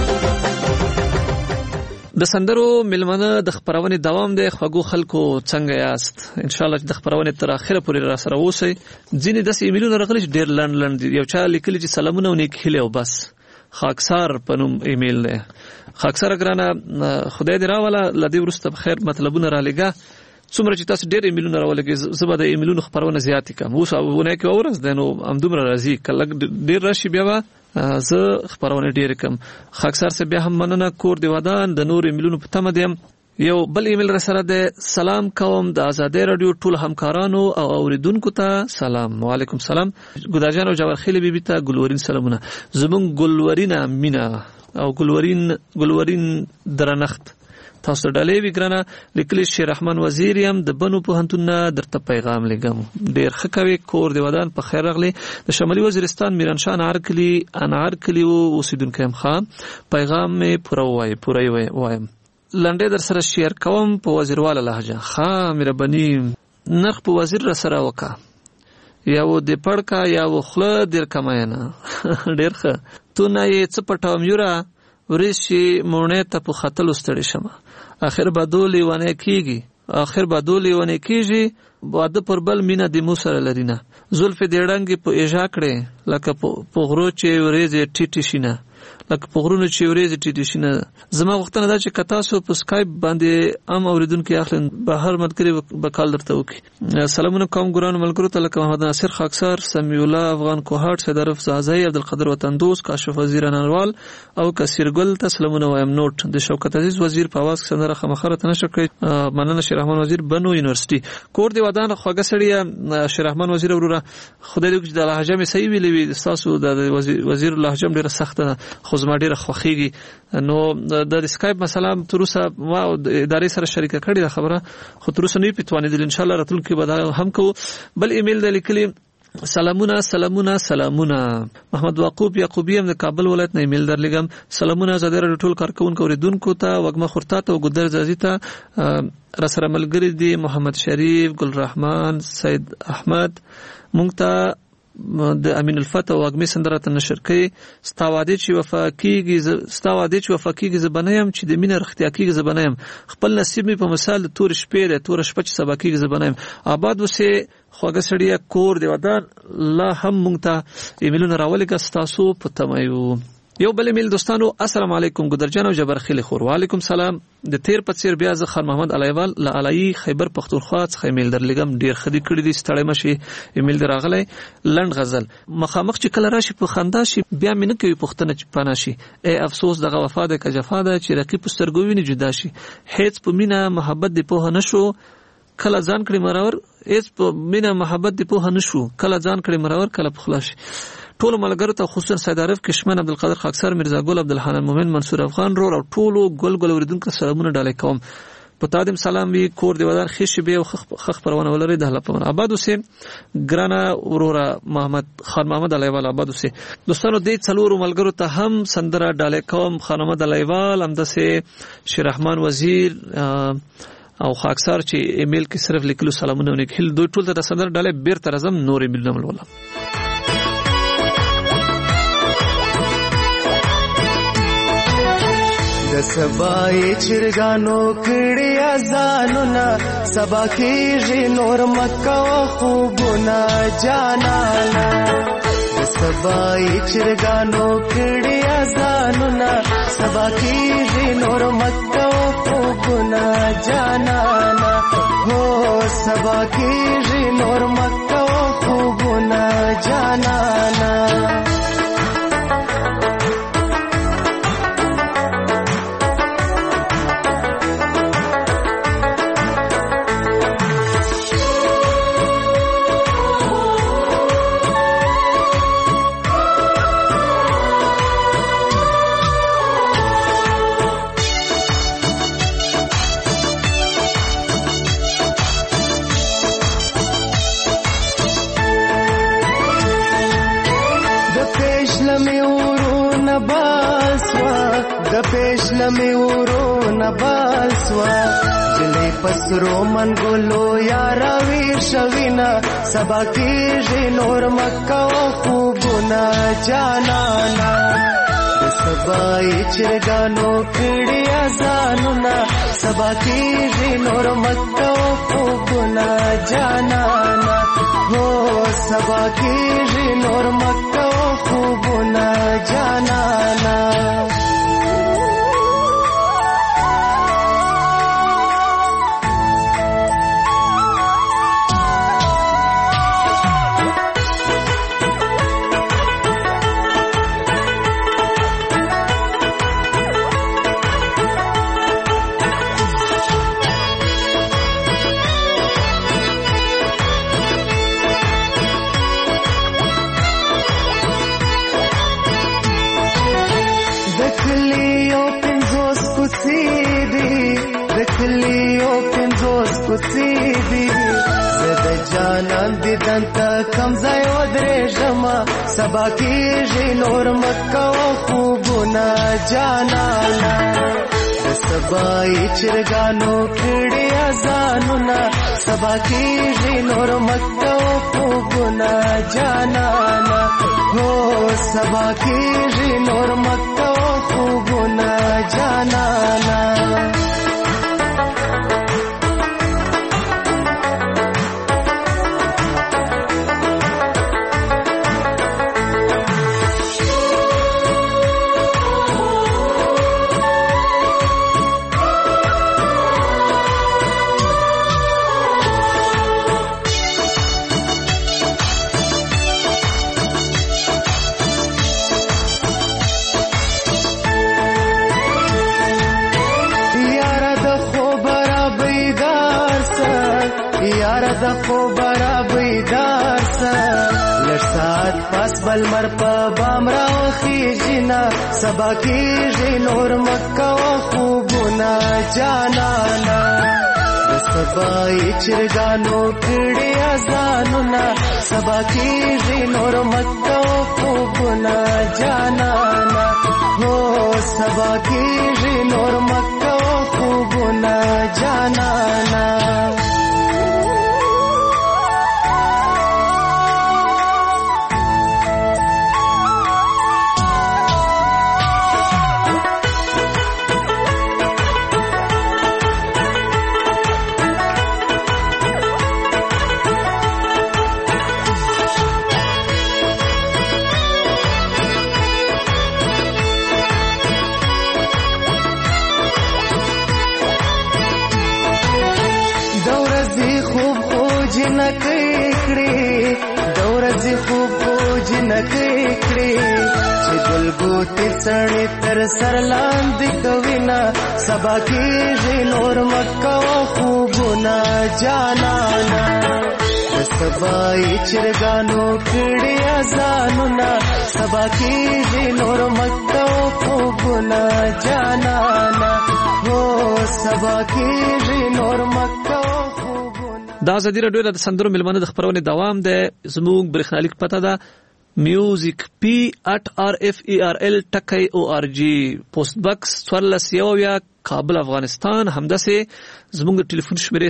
د سندرو ملمنه د خبرونې دوام دی. خواږو خلکو څنګه یاست؟ ان شاء الله چې د خبرونې تر اخره پورې را سره اوسئ. ځینې داسې ایمیلونه راغلي چې ډېر لنډ دي. یو چا لیکلي چې سلامونه او نیک هیلې او بس. خاکسار په نوم ایمیل دی. خاکسار ګرانه خدای دې راوله له دې وروسته په خیر مطلبونه رالېږه. څومره چې تاسو ډېر ایمیلونه راولګئ زه به د ایمیلونو خپرونه زیاتې کړم. اوس اونۍ کې ورځ دی نو همدومره راځي. که لږ ډېر راشي بیا به زه خبرونه ډېرې کړم. خاکسار صاحب بیا هم مننه. کور دې ودان. د نور ایمیلونو په تمه دیم. یو بل ایمیل را سره دی. سلام کوم د آزادۍ راډیو ټول همکارانو او اوریدونکو ته سلام. وعلیکم سلام. ګداجان او جوارخیل بیبي ته ګلورین سلامونه. زمونږ ګلورینه مینا او ګلورین درنښت تاسو ډالې وګرانه لیکلی شي. رحمان وزیر یم د بنو پوهنتون درته پیغام لګم. ډیر ښه کوي. کور دی ودان په خیر راغلی. د شمالي وزیرستان میرانشاه انار کلی اوسیدونکی یم. ښه پیغام مې پوره وایم. لنډې در سره شیر کوم په وزیرواله لهجه. ښه مهرباني نرخ په وزیر را سره وکړه. یو د پړکا یو خوله ډېر کماینه. ډېر ښه. تو نه یې څه پټوم یوره ورېس چې مونې ته په ختلو ستړی شمه. آخر به دولې ونې کېږي. واده پر بل مینه د مو سره لري نه. زلفې دې ړنګې په ایژا کړې لکه په غرو چې ورېځې ټیټې شي نه. زما غوښتنه ده چې که تاسو په سکایپ باندې عام اوریدونکي اخلئ بهر ملګري به کال درته وکړي. سلامونه کوم ګرانو ملګرو ته لکه محمد ناصر خاکسار، سمیع الله افغان کوهاټ، سیدارف زازی، عبدالقادر وطندوس، کاشف وزیر انوال او کثیر ګل ته سلامونه وایم. نوٹ د شوکت عزیز وزیر په आवाज کې سندره خمخره ته نشه کړی. مننه شیر رحمان وزیر بنو یونیورسيټي. کور دی ودان خواږه سړی شیر رحمان وزیر وروره. خدای دې د لهجه مې صحیح ویلې وي. تاسو د وزیر لهجه ډیره سخته ده خو زما ډیره خوښیږي. نو د سکایپ مثلا تر اوسه ما ادارې سره شریکه کړې ده خبره خو تر اوسه نه پیتوانېدل. ان شاء الله راتلونکي به دا هم کوو. بل ایمیل د لیکلي سلامونه محمد یعقوبی هم د کابل ولایت نه ایمیل درلګم. سلامونه زاده راډیو ټول کارکونکو اوریدونکو ته وګمه خورتا ته او ګدر زازی ته را سره ملګری دي محمد شریف، ګل رحمان، سید احمد. مونږ ته د امین الفتح او اګمی سندره ته نشر کړي. ستاواده چې وفا کیږي زبنایم چې د مینه رختیا کیږي زبنایم. خپل نصیب می په مثال تور شپې د تور شپه چې سبا کیږي زبنایم. آباد وسه خوګه سړی کور دی ودان. لا هم مونږ ته ایمیلونه راولګه تاسو په تمایو. یو بل ایمیل دوستانو. السلام علیکم ګدرجان او جبرخیل خور. وعلیکم سلام. د تیر پڅیر بیا ز خان محمد علیوال ل علای خیبر پختونخوا څخه ایمیل درلګم. ډیر خدي کړی دي ستړی مشي. ایمیل دراغلی لند غزل مخامخ چې کله راشي په خندا شي بیا مینه کوي پختنه چې پناشي. ای افسوس دغه وفا د کجفا ده چې رقیب سترګوینه جدا شي. هیڅ په مینا محبت دی په نشو کله ځان کړی مرور. هیڅ په مینا محبت دی په نشو کله ځان کړی مرور کله په خلاص. ټول ملګرو ته خصوصا سیدارف کشمن، عبدالقادر خاکسار، مرزا ګل، عبدالحنان مومن، منصور افغان رور او ټول ګل اوریدونکو سلامونه ډالې کوم. په تادم سلام وی. کور دی ودار خېش به خخ پروانه ولري د هلپمن آباد حسین ګرانا ورورا خان محمد علیوال آباد حسین. دوستانو دې څلورو ملګرو ته هم سندره ډالې کوم. خان محمد علیوال همداسه شیر رحمان وزیر او خاکسار چې ایمیل کې صرف لیکلو سلامونه ونکهل. دوی ټول ته سندره ډالې بیرته راځم نور ایمیل نه ولولم. د سبای چرګانو کړي اذانونه سبا کېږي نور مکه خوبونه جانانا. د سبای چرګانو کړي اذانونه سبا کېږي نور مکه خوبونه جانانا. هو سبا کېږي نور مکه خوبونه جانانا. نه بال سوا جلې پسرو من ګلو یارا ویر شوینا سبا کېږي نور مکه او خوبونه جانانا سبای چرګانو کړي اذانونه سبا کېږي نور مکه او خوبونه جانانا هو سبا کېږي نور مکه او خوبونه جانانا جانان دي دنتا کم ځای ودرېږم سبا کېږي نور مکه او خوبونه جانانا سبای چرګانو کړي اذانونه سبا کېږي نور مکه او خوبونه جانانا هو سبا کېږي نور مکه او خوبونه جانانا د خوب را بیدار سه لږ ساعت پس بل مر په بام راوخیږي نه سبا کېږي نور مکه او خوبونه جانانا سبای چرګانو کړي اذانونه سبا کېږي نور مکه او خوبونه جانانا هو سبا کېږي نور مکه او خوبونه جانانا چې ګلګوټې سړې تر سر لاندې کوینا سبا کېږي نور مکه او خوبونه جانانا سبای چرګانو کړي اذانونه سبا کېږي نور مکه او خوبونه جانانا هو سبا کېږي نور مکه او خوبونه. دا ازادي راډیو د سندرو ملمنه د خبرونې دوام دی. زموږ برېښنالیک پته ده music@rferl.org پوسټ باکس 14 کابل افغانستان. همداسې زموږ ټلیفون شمیرې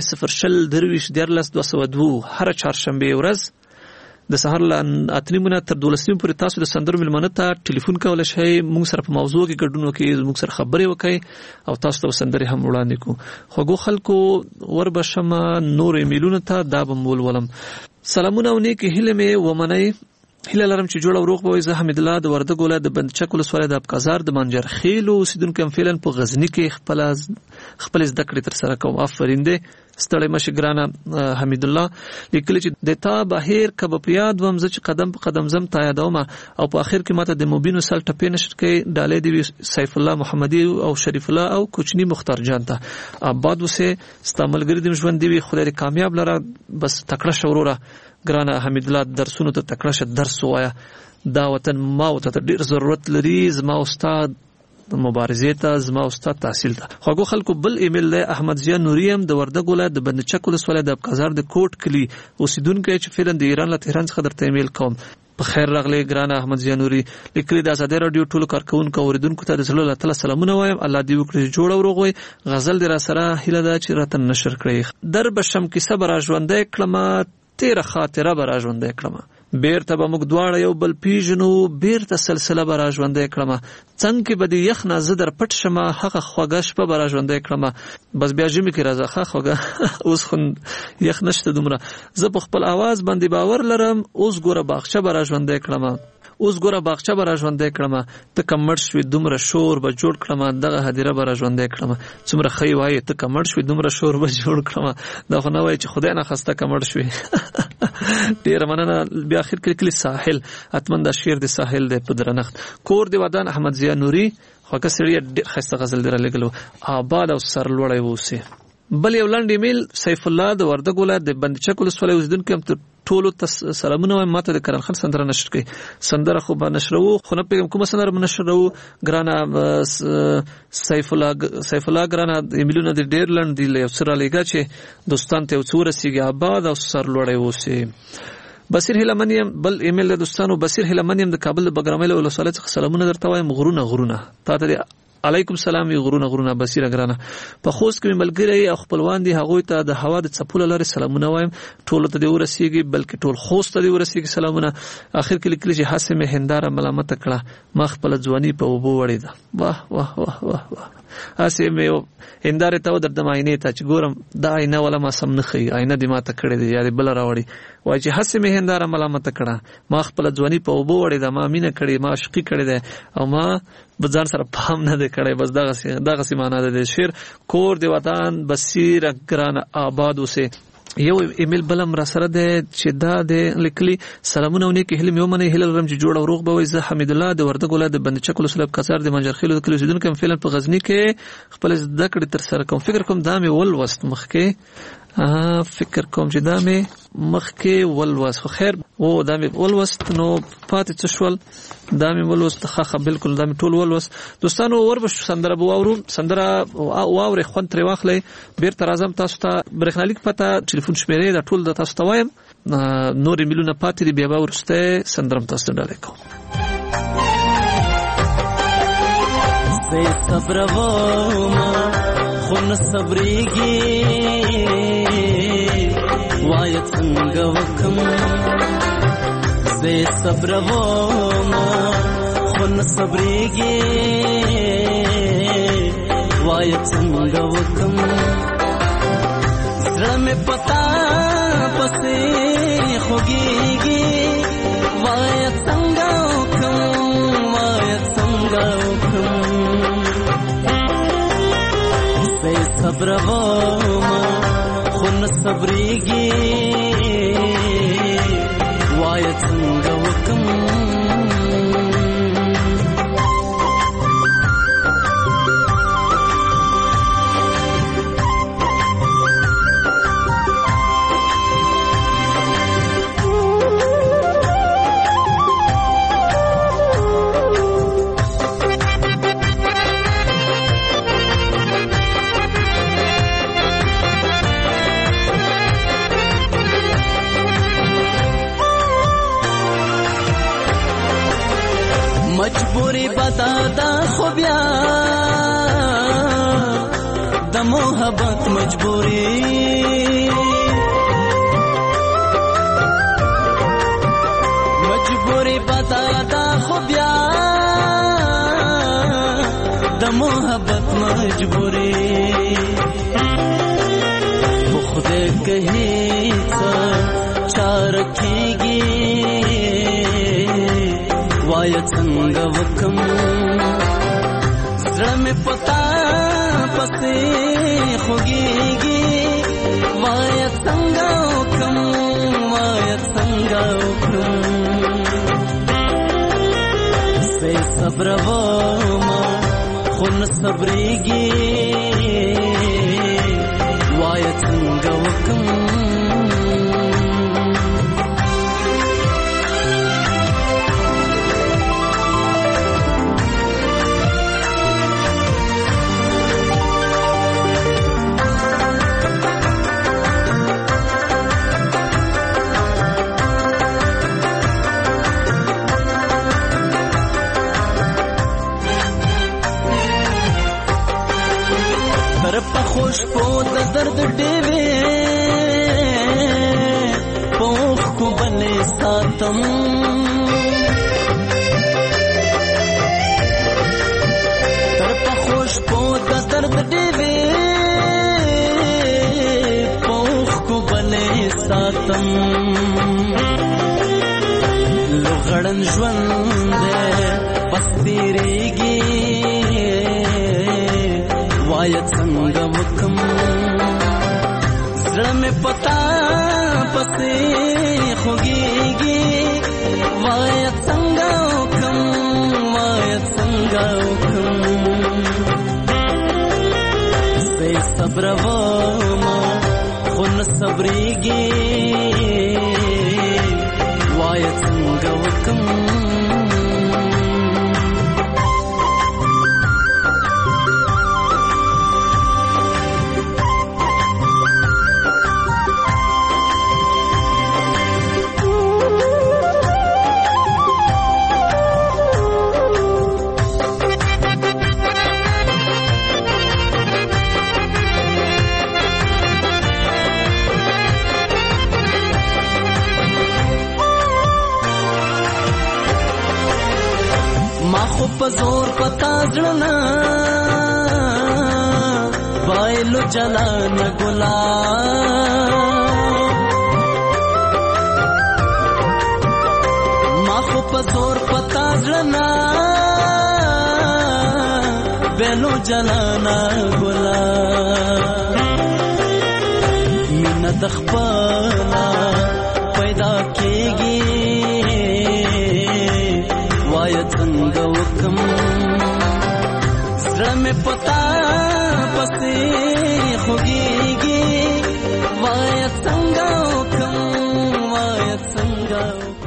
0 هر چهارشنبه ورځ د سهار له 8:30 تر 12:00 پورې تاسو د سندرو ملمنه ته ټلیفون کولای شئ. موږ سره په موضوع کې ګډون وکړئ، موږ سره خبرې وکړئ او تاسو ته سندرې هم وړاندې کوو. خوږو خلکو وربشم نور ایمیلونه ته دا به مولولم. سلامونه او نیک هیله مې ومنئ. هیله لرم چې جوړ او روغ به وي. زه حمید الله د وردګ ولایت د بندچک ولسوالۍ د ابقازار د منجر خیلو اوسیدونکی ام فعلا په غزنی کې خپل زده کړې تر سره کوم. آفرین دې ستړی مشه ګرانه حمید الله. لیکلی چې د تا بهیر کب پریاد وم زه چې قدم په قدم زم تا یادوم او په اخر کې ماته د مبینو سل ټپې نشر کې ډالې دی سیف الله محمدي او شریف الله او کوچنی مختار جان ته آباد وسه استعمالګری دې ژوند دی خدای کامیاب لره. بس تکړه شوروره ګرانه حمید الله درسونو ته تکړه شه درس وایا. دا وطن ما وته ډیر ضرورت لري. زما استاد مبارزې ته، زما استاد تحصیل ته. خوږو خلکو بل ایمیل له احمد ضیا نوریم د وردګ ولایت د بندچک ولسوالۍ د ابقازار د کوټ کلی اوسیدونکو چې فعلا د ایران له تهران څخه درته ایمیل کوم. په خیر راغلی ګران احمد زیانوري لیکلي د آزادۍ رادیو ټولو کارکونکو او اوریدونکو ته د زړه له تله سلامونه وایم. الله دې وکړي جوړ او روغ وي. غزل دې را سره هیله ده چې راته نشر کړي. در بشم کیسه به را ژوندی کړمه، تیره خاطره به را ژوندی کړمه. بیرته به موږ دواړه یو بل پیژنو، بیرته سلسله به را ژوندی کړمه. څنګ کې به د یخ نه زه در پټ شمه، هغه خوږه شپه به را ژوندی کړمه. بس بیا ژمي کې راځه ښه خوږه، اوس خو یخ نشته دومره. زه په خپل اواز باندې باور لرم، اوس ګوره باغچه به را ژوندی کړمه. اوس ګوره باغچه به را ژوندی کړمه. ته که مړ شوې دومره شور به جوړ کړمه، دغه هدیره به را ژوندی کړمه. څومره ښه وایي، ته که مړ شوې دومره شور به جوړ کړمه. دا خو نه وایي چې خدای ناخواسته که مړ شوې. ډېره مننه. بیا اخر کې لیکلي ساحل، حتما دا شعر د ساحل دی په درنښت. کور د ودان احمد ضیا نوري، خوږه سړي ډېر ښایسته غزل دې رالیږلو. آباد او سرلوړی واوسې. بل یو لنډ ایمیل سیف الله د وردګ ولایت د بندچک ولسوالۍ اوسېدونکی هم ټولو ته سلامونه وایم. ماته د کرن خان سندره نشر کړي. سندره خو به نشروو، خو نه پوهېږم کومه سندره به نشروو. ګرانه سیف الله ګرانه ایمیلونه دې ډېر لنډ دي، له یو څه رالیږه چې دوستان ته یو څه ورسېږي. آباد او سرلوړی اوسې. بصیر هیلمن یم، بل ایمیل د دوستانو. بصیر هیلمن یم د کابل د بګرامۍ له ولسوالۍ څخه سلامونه درته وایم. غرونه تا ته علیکم سلام. غرونه بصیره ګرانه. په خوست کې ملګری او خپلوان دي، هغوی ته د هوا د څپو له لارې سلامونه وایم. ټولو ته دې ورسېږي، بلکې ټول خوست ته دې ورسېږي سلامونه. اخر کې لیکلي چې هسې مې هنداره ملامته کړه، ما خپله ځواني په اوبو وړې ده. واه واه واه واه واه. هسې مې هندارې ته ودردم، آینې ته چې ګورم دا آینه ولا ما سم نه ښیي، آینه دې ماته کړې ده یا دې بله راوړې. وایي چې هسې مې هنداره ملامته کړه، ما خپله ځواني په اوبو وړې ده، ما مینه کړې، ما عشقي کړې ده او ما به ځان سره پام نه دی کړی. بس دغسې معنا ده د شعر. کور د وطن بصیره ګرانه آباد اوسې. یو ایمیل بلم را سره دی چې دا د لیکلي سلامونه او نیکې هیلې مې ومنئ. هیله لرم چې جوړ او روغ به وئ. زه حمید الله د وردګ ولایت د بندچک ولسوالۍ کڅار د منجرخیلو د کلي اوسېدونکی یم. فعلا په غزني کې خپلې زده کړې ترسره کوم. فکر کوم دا مې ولوست مخکې، فکر کوم چې دا مې مخکې ولوست. خو خیر او دا مې ولوست، نو پاتې څه شول؟ دا مې ولوست. ښه بالکل دا مې ټول ولوست. دوستانو وربشو سندره به واورو، سندره واورئ، خوند ترې واخلئ. بیرته راځم تاسو ته برېښنالیک پته، ټلیفون شمېرې دا ټول د تاسو ته وایم. نور ایمیلونه پاتې دي، بیا به وروستی سندره هم تاسو ته ډالۍ کوم. زه صبرومه خو نه صبرېږي، وایه څنګه وکم. زه صبرومه خو نه صبرېږي، وایه څنګه وکم. زړه مې پتا پسې خوږېږي، وایه څنګه وکم، وایه څنګه وکم. زه صبرومه خو نه صبرېږي، وایه څنګه وکم. مجبوری بدادا خو بیا د محبت مجبوری، مجبوری بدادا خو بیا د محبت مجبوری. خو خدای کهی څه چار کیږي، وایه څنګه وکم. زړه مې پتا پسې خوږېږي، وایه څنګه وکم، وایه څنګه وکم. زه صبرومه خو نه صبرېږي، وایه څنګه وکم. تر په خوشبو د درد ډېوې پوخ کو بلې ساتم تر په خوشبو د درد ډېوې پوخ کو بلې ساتم لغړن ژوند بس تیریږي وایه څنګه وکم زړه مې پتا پسې خوږېږي وایه څنګه وکم وایه څنګه وکم زه صبرومه خو نه صبرېږي وایه څنګه وکم پزور پتا زړنا بایلو جلان ګلا ما خو پزور پتا زړنا بایلو جلان ګلا مینا دخپلا پیدا کیږي وایه څنګه وکم زړه مې پتا پسې خوږېږي وایه څنګه وکم وایه څنګه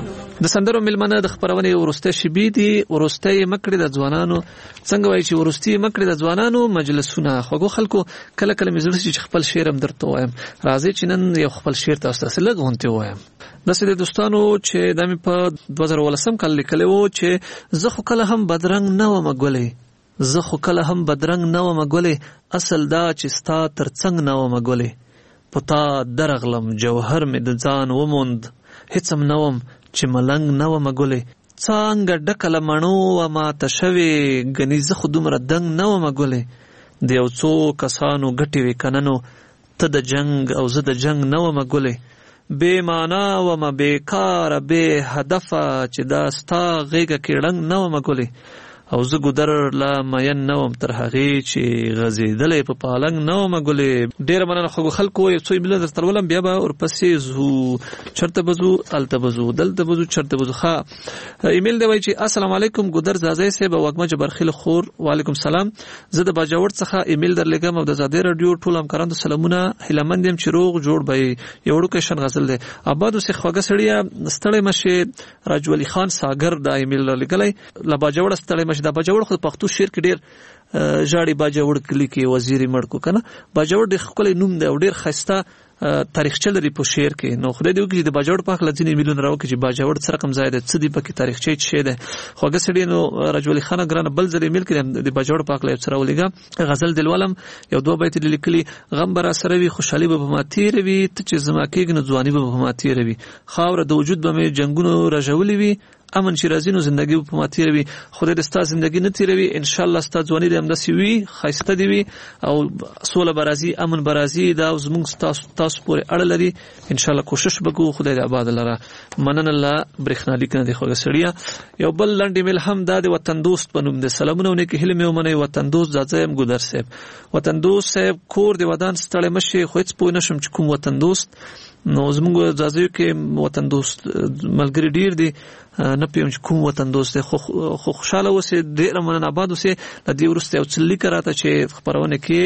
د سندرو ملمنه د خبرونې ورسته شبي دي ورسته مکړه د ځوانانو څنګه وایي چې ورسته مکړه د ځوانانو مجلسونه خوګو خلکو کله کله مزړه چې خپل شعر هم درته وایم راځي چې نن یو خپل شعر تاسو ته لږ غونته وایم د سید دوستانو چې د مې په 2018 کال لیکلو چې زه خو کله هم بدرنګ نه وم ګولې زه خو کله هم بدرنګ نه وم ګولې اصل دا چې ستا ترڅنګ نه وم ګولې پتا درغلم جوهر مې د ځان وموند هیڅم نه وم چې ملنګ نه وم ګولې څنګه ډکله مڼو وما تشوي غني زه خو دومره دنګ نه وم ګولې د یو څو کسانو ګټې وې کننو ته د جنگ او زه د جنگ نه وم ګولې بے معنا وما بیکاره بے هدفه چې دا ستا غېږه کې ړنګ نه وم ګولې او زه ګودر لا مین نه وم تر هغې چې غځېدلی په پالنګ نه وم ګولې ډېره مننه خوږو خلکو یو څو ایمیلونه درته ولولم بیا به ورپسې ځو چېرته به ځو هلته به ځو دلته به ځو چېرته به ځو ښه ایمیل دی وایي چې السلام علیکم ګودر زازی صاحب او وږمه جبرخیل خور وعلیکم سلام زه د باجوړ څخه ایمیل درلېږم او د ازادۍ راډیو ټول همکارانو ته سلامونه هیلهمند یم چې روغ جوړ به یې یو وړوکی شن غزل دی اباد اوسې خوږه سړیه ستړی مه شې راج ولی خان ساګر دا ایمیل رالیږلی له باجوړه ستړی مه شې دا باجوړ خو پښتو شعر کې ډېر ژاړي باجوړ کلي کې وزیري مړ کو که نه باجوړ ډېر ښکلی نوم دی او ډېر ښایسته تاریخچه لري په شعر کې نو خدای دې وکړي چې د باجوړ په هکله ځینې ایمیلونه راوکړي چې باجوړ څه رقم ځای دی څه دي پکې تاریخچه څه شی دی خوږه سړي نو راجولي خانه ګرانه بل ځل ایمیل کې د باجوړ په هکله یو څه راولېږه غزل دې لولم یو دوه بیت یې لیکلي غم به راسره وي خوشحالي به ما تېره وي ته چې زما کېږي نو ځواني به ما تېره وي خاوره د وجود به مې جنګونو رژولې وي امن چې راځي نو زندګي په ما تېروي خدای دې ستا زندګي نه تېروي انشاءالله ستا ځواني دې همداسې وي ښایسته دې وي او سوله به راځي امن به راځي دا زموږ تاسو پورې اړه لري انشاءالله کوشش به کوو خدای دې آباد لره مننه الله برېښنالیک نه دی خوږه سړیه یو بل لنډ ایمیل هم دا د وطن دوست په نوم دی سلامونه او نیکې هیلې مې ومنئ وطن دوست زاځی یم ګودر صاحب وطن دوست صاحب کور د ودان ستړی مه شې خو هېڅ پوه نه شم چې کوم وطن دوست نو زموږ ځاځیو کې وطن دوست ملګري ډېر دي نه پوهیم چې کوم وطن دوست دی خو خوشحاله اوسې ډېره مننه آباد اوسې له دې وروسته یو څه لیکه راته چې خپرونه کې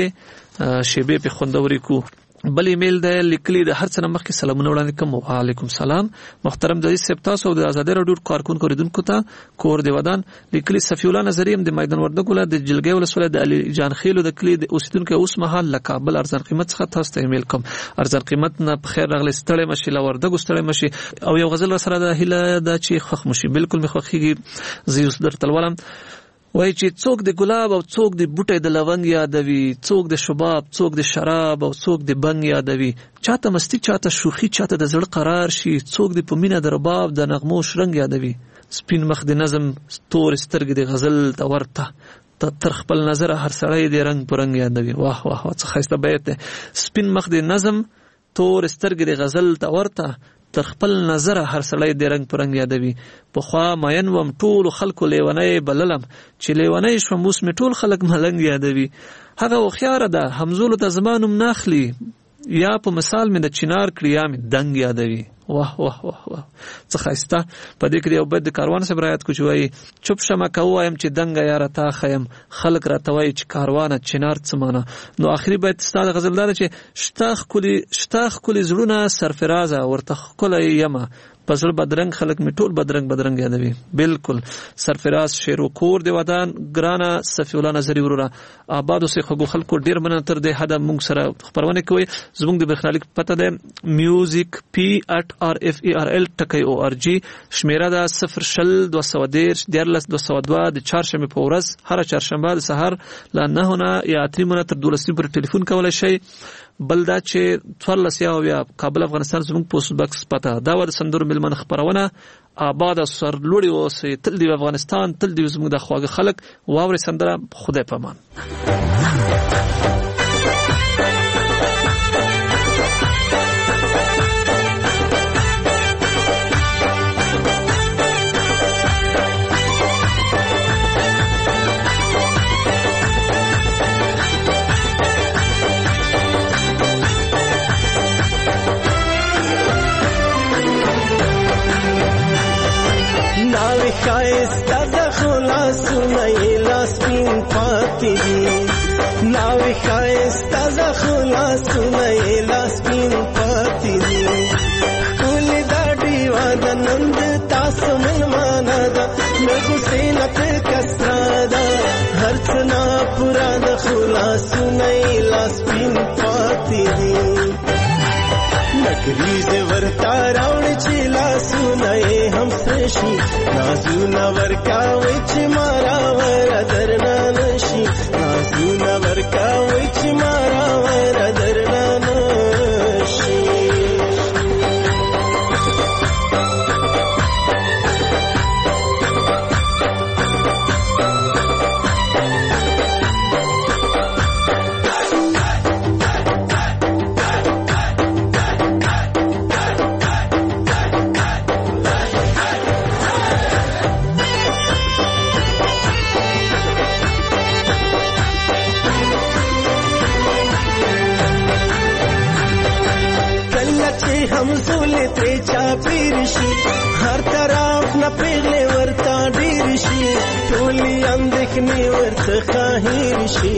شیبې پې خوندورې کړو بل ایمیل دی لیکلی د هر څه نه مخکې سلامونه وړاندې کوم وعلیکم سلام محترم عزیز صاحب تاسو او د ازادۍ راډیو کارکونکو اوریدونکو ته کور د ودان لیکلی صفی الله نظری د میدان وردګ ولایت د جلګۍ ولسوالۍ د علي جان خیلو د کلی د اوسیدونکو اوس مهال له کابل ارزان قیمت څخه تاسو ته ایمیل کوم ارزان قیمت نه په خیر راغلی ستړی مشي له وردګ ستړی مشي او یو غزل سره د هیله د چې خوښ مشي بالکل مې خوښیږي زه اوس درته ولولم وای چې څوک د ګلاب او څوک د بوټي د لونګ یادوي، څوک د شباب څوک د شراب او څوک د بنګ یادوي، چاته مستی چاته شوخي چاته د زړه قرار شي، څوک د پمینه د رباب د نغمو شرنګ یادوي، سپین مخ د نظم تور سترګې د غزل ته ورته تر خپل نظر هر سړی د رنگ پرنګ یادوي. واه واه څه ښایسته بیت دی. سپین مخ د نظم تور سترګې د غزل ته ورته تر خپل نظر هر سړی د رنگ پرنګ یادوي. پخوا ماین وم ټول خلکو لیونی بللم، چې لیونی شوم اوس مې ټول خلک ملنګ یادوي. هغه هوښیاره ده همزولو ته زما نوم نه اخلي، یا په مثال مې د چنار کړي یا مې دنګ یادوي. واه واه واه واه څه ښایسته. په دې کې یو بیت د کاروان صاحب رایت کو چې وایي چوپ شمه که ووایم چې دنګه یاره تا ښیم، خلک راته وایي چې کاروانه چنار څه مانه. نو آخري بیت ستا د غزل دا ده چې شته ښکلي زړونه سرفرازه ورته ښکلی یمه، په زړه بدرنګ خلک مې ټول بدرنګ یادوي. بالکل سرفراز شعر و کور د ودان ګرانه صفی الله نظری وروره آباد اوسئ خوږو خلکو، ډېر مننه تر دې حده موږ سره خپرونه کوئ. زموږ د برېښنالیک پته ده music@rferl.org، شمیره ده 02012 د چهارشنبې په ورځ هره چهارشنبه د سهار له 9 نه یا 3 تر 12 پورې ټلیفون کولی شئ. بل دا چې 14 کابل افغانستان زموږ پوسټ باکس پته دا و. د سندرو ملمن خپرونه آباد او سرلوړي اوسئ. تل دی افغانستان، تل دی زموږ د خواږه خلک. واورئ سندره خدای پامان. ښایسته د خلاصونه یې لاس پین پاتې دي، ناوې ښایسته د خلاصونه یې لاس پین پاتې دي. ښکلې دا ډیوه د نن د تاسو مېلمانه ده، له غوسې نه تر کسره ده، هر څه ناپوره د خلاصونه یې لاس پین پاتې دي. نکریزه ورته راوړي چې لاسونه یې هم سره شي، نازونه ورکاوي چې مارا ور درنه نشي، نازونه ورکاوي چې مارا ور درنه نشي. همزولې ترې چاپېر شي، هر طرف نه پیغلې ورته ډېر شي، ټولې اندېښنې ورڅخه هېر شي.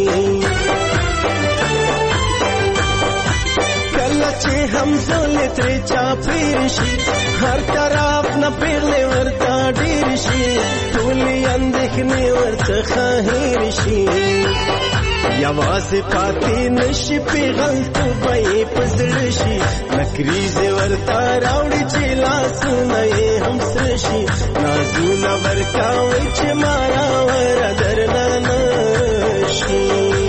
کله چې همزولې ترې چاپېر شي، هر طرف نه پیغلې ورته ډېر شي، ټولې اندېښنې ورڅخه هېر شي. یوازې پاتې نشي پیغلتوبه یې په زړه شي، نکریزې ورته راوړي چې لاسونه یې هم سره شي، نازونه ورکاوي چې مارا ور درنه نشي.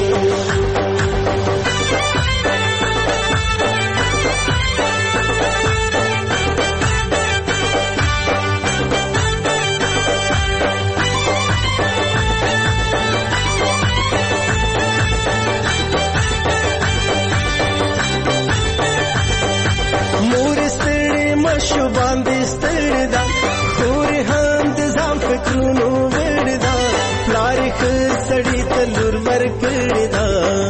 شو باندې ستړی ده، خورې هم د ځان فکرونو وړې ده، پلارې ښه سړي ته لور ورکړې ده.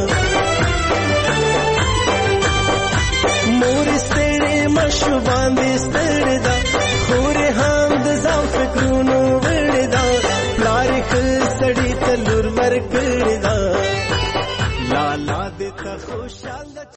مورې ستړې مه شو باندې ستړی ده، خورې هم د ځان فکرونو وړې ده، پلارې ښه سړي ته لور ورکړې ده. لالا دې ته خوشحاله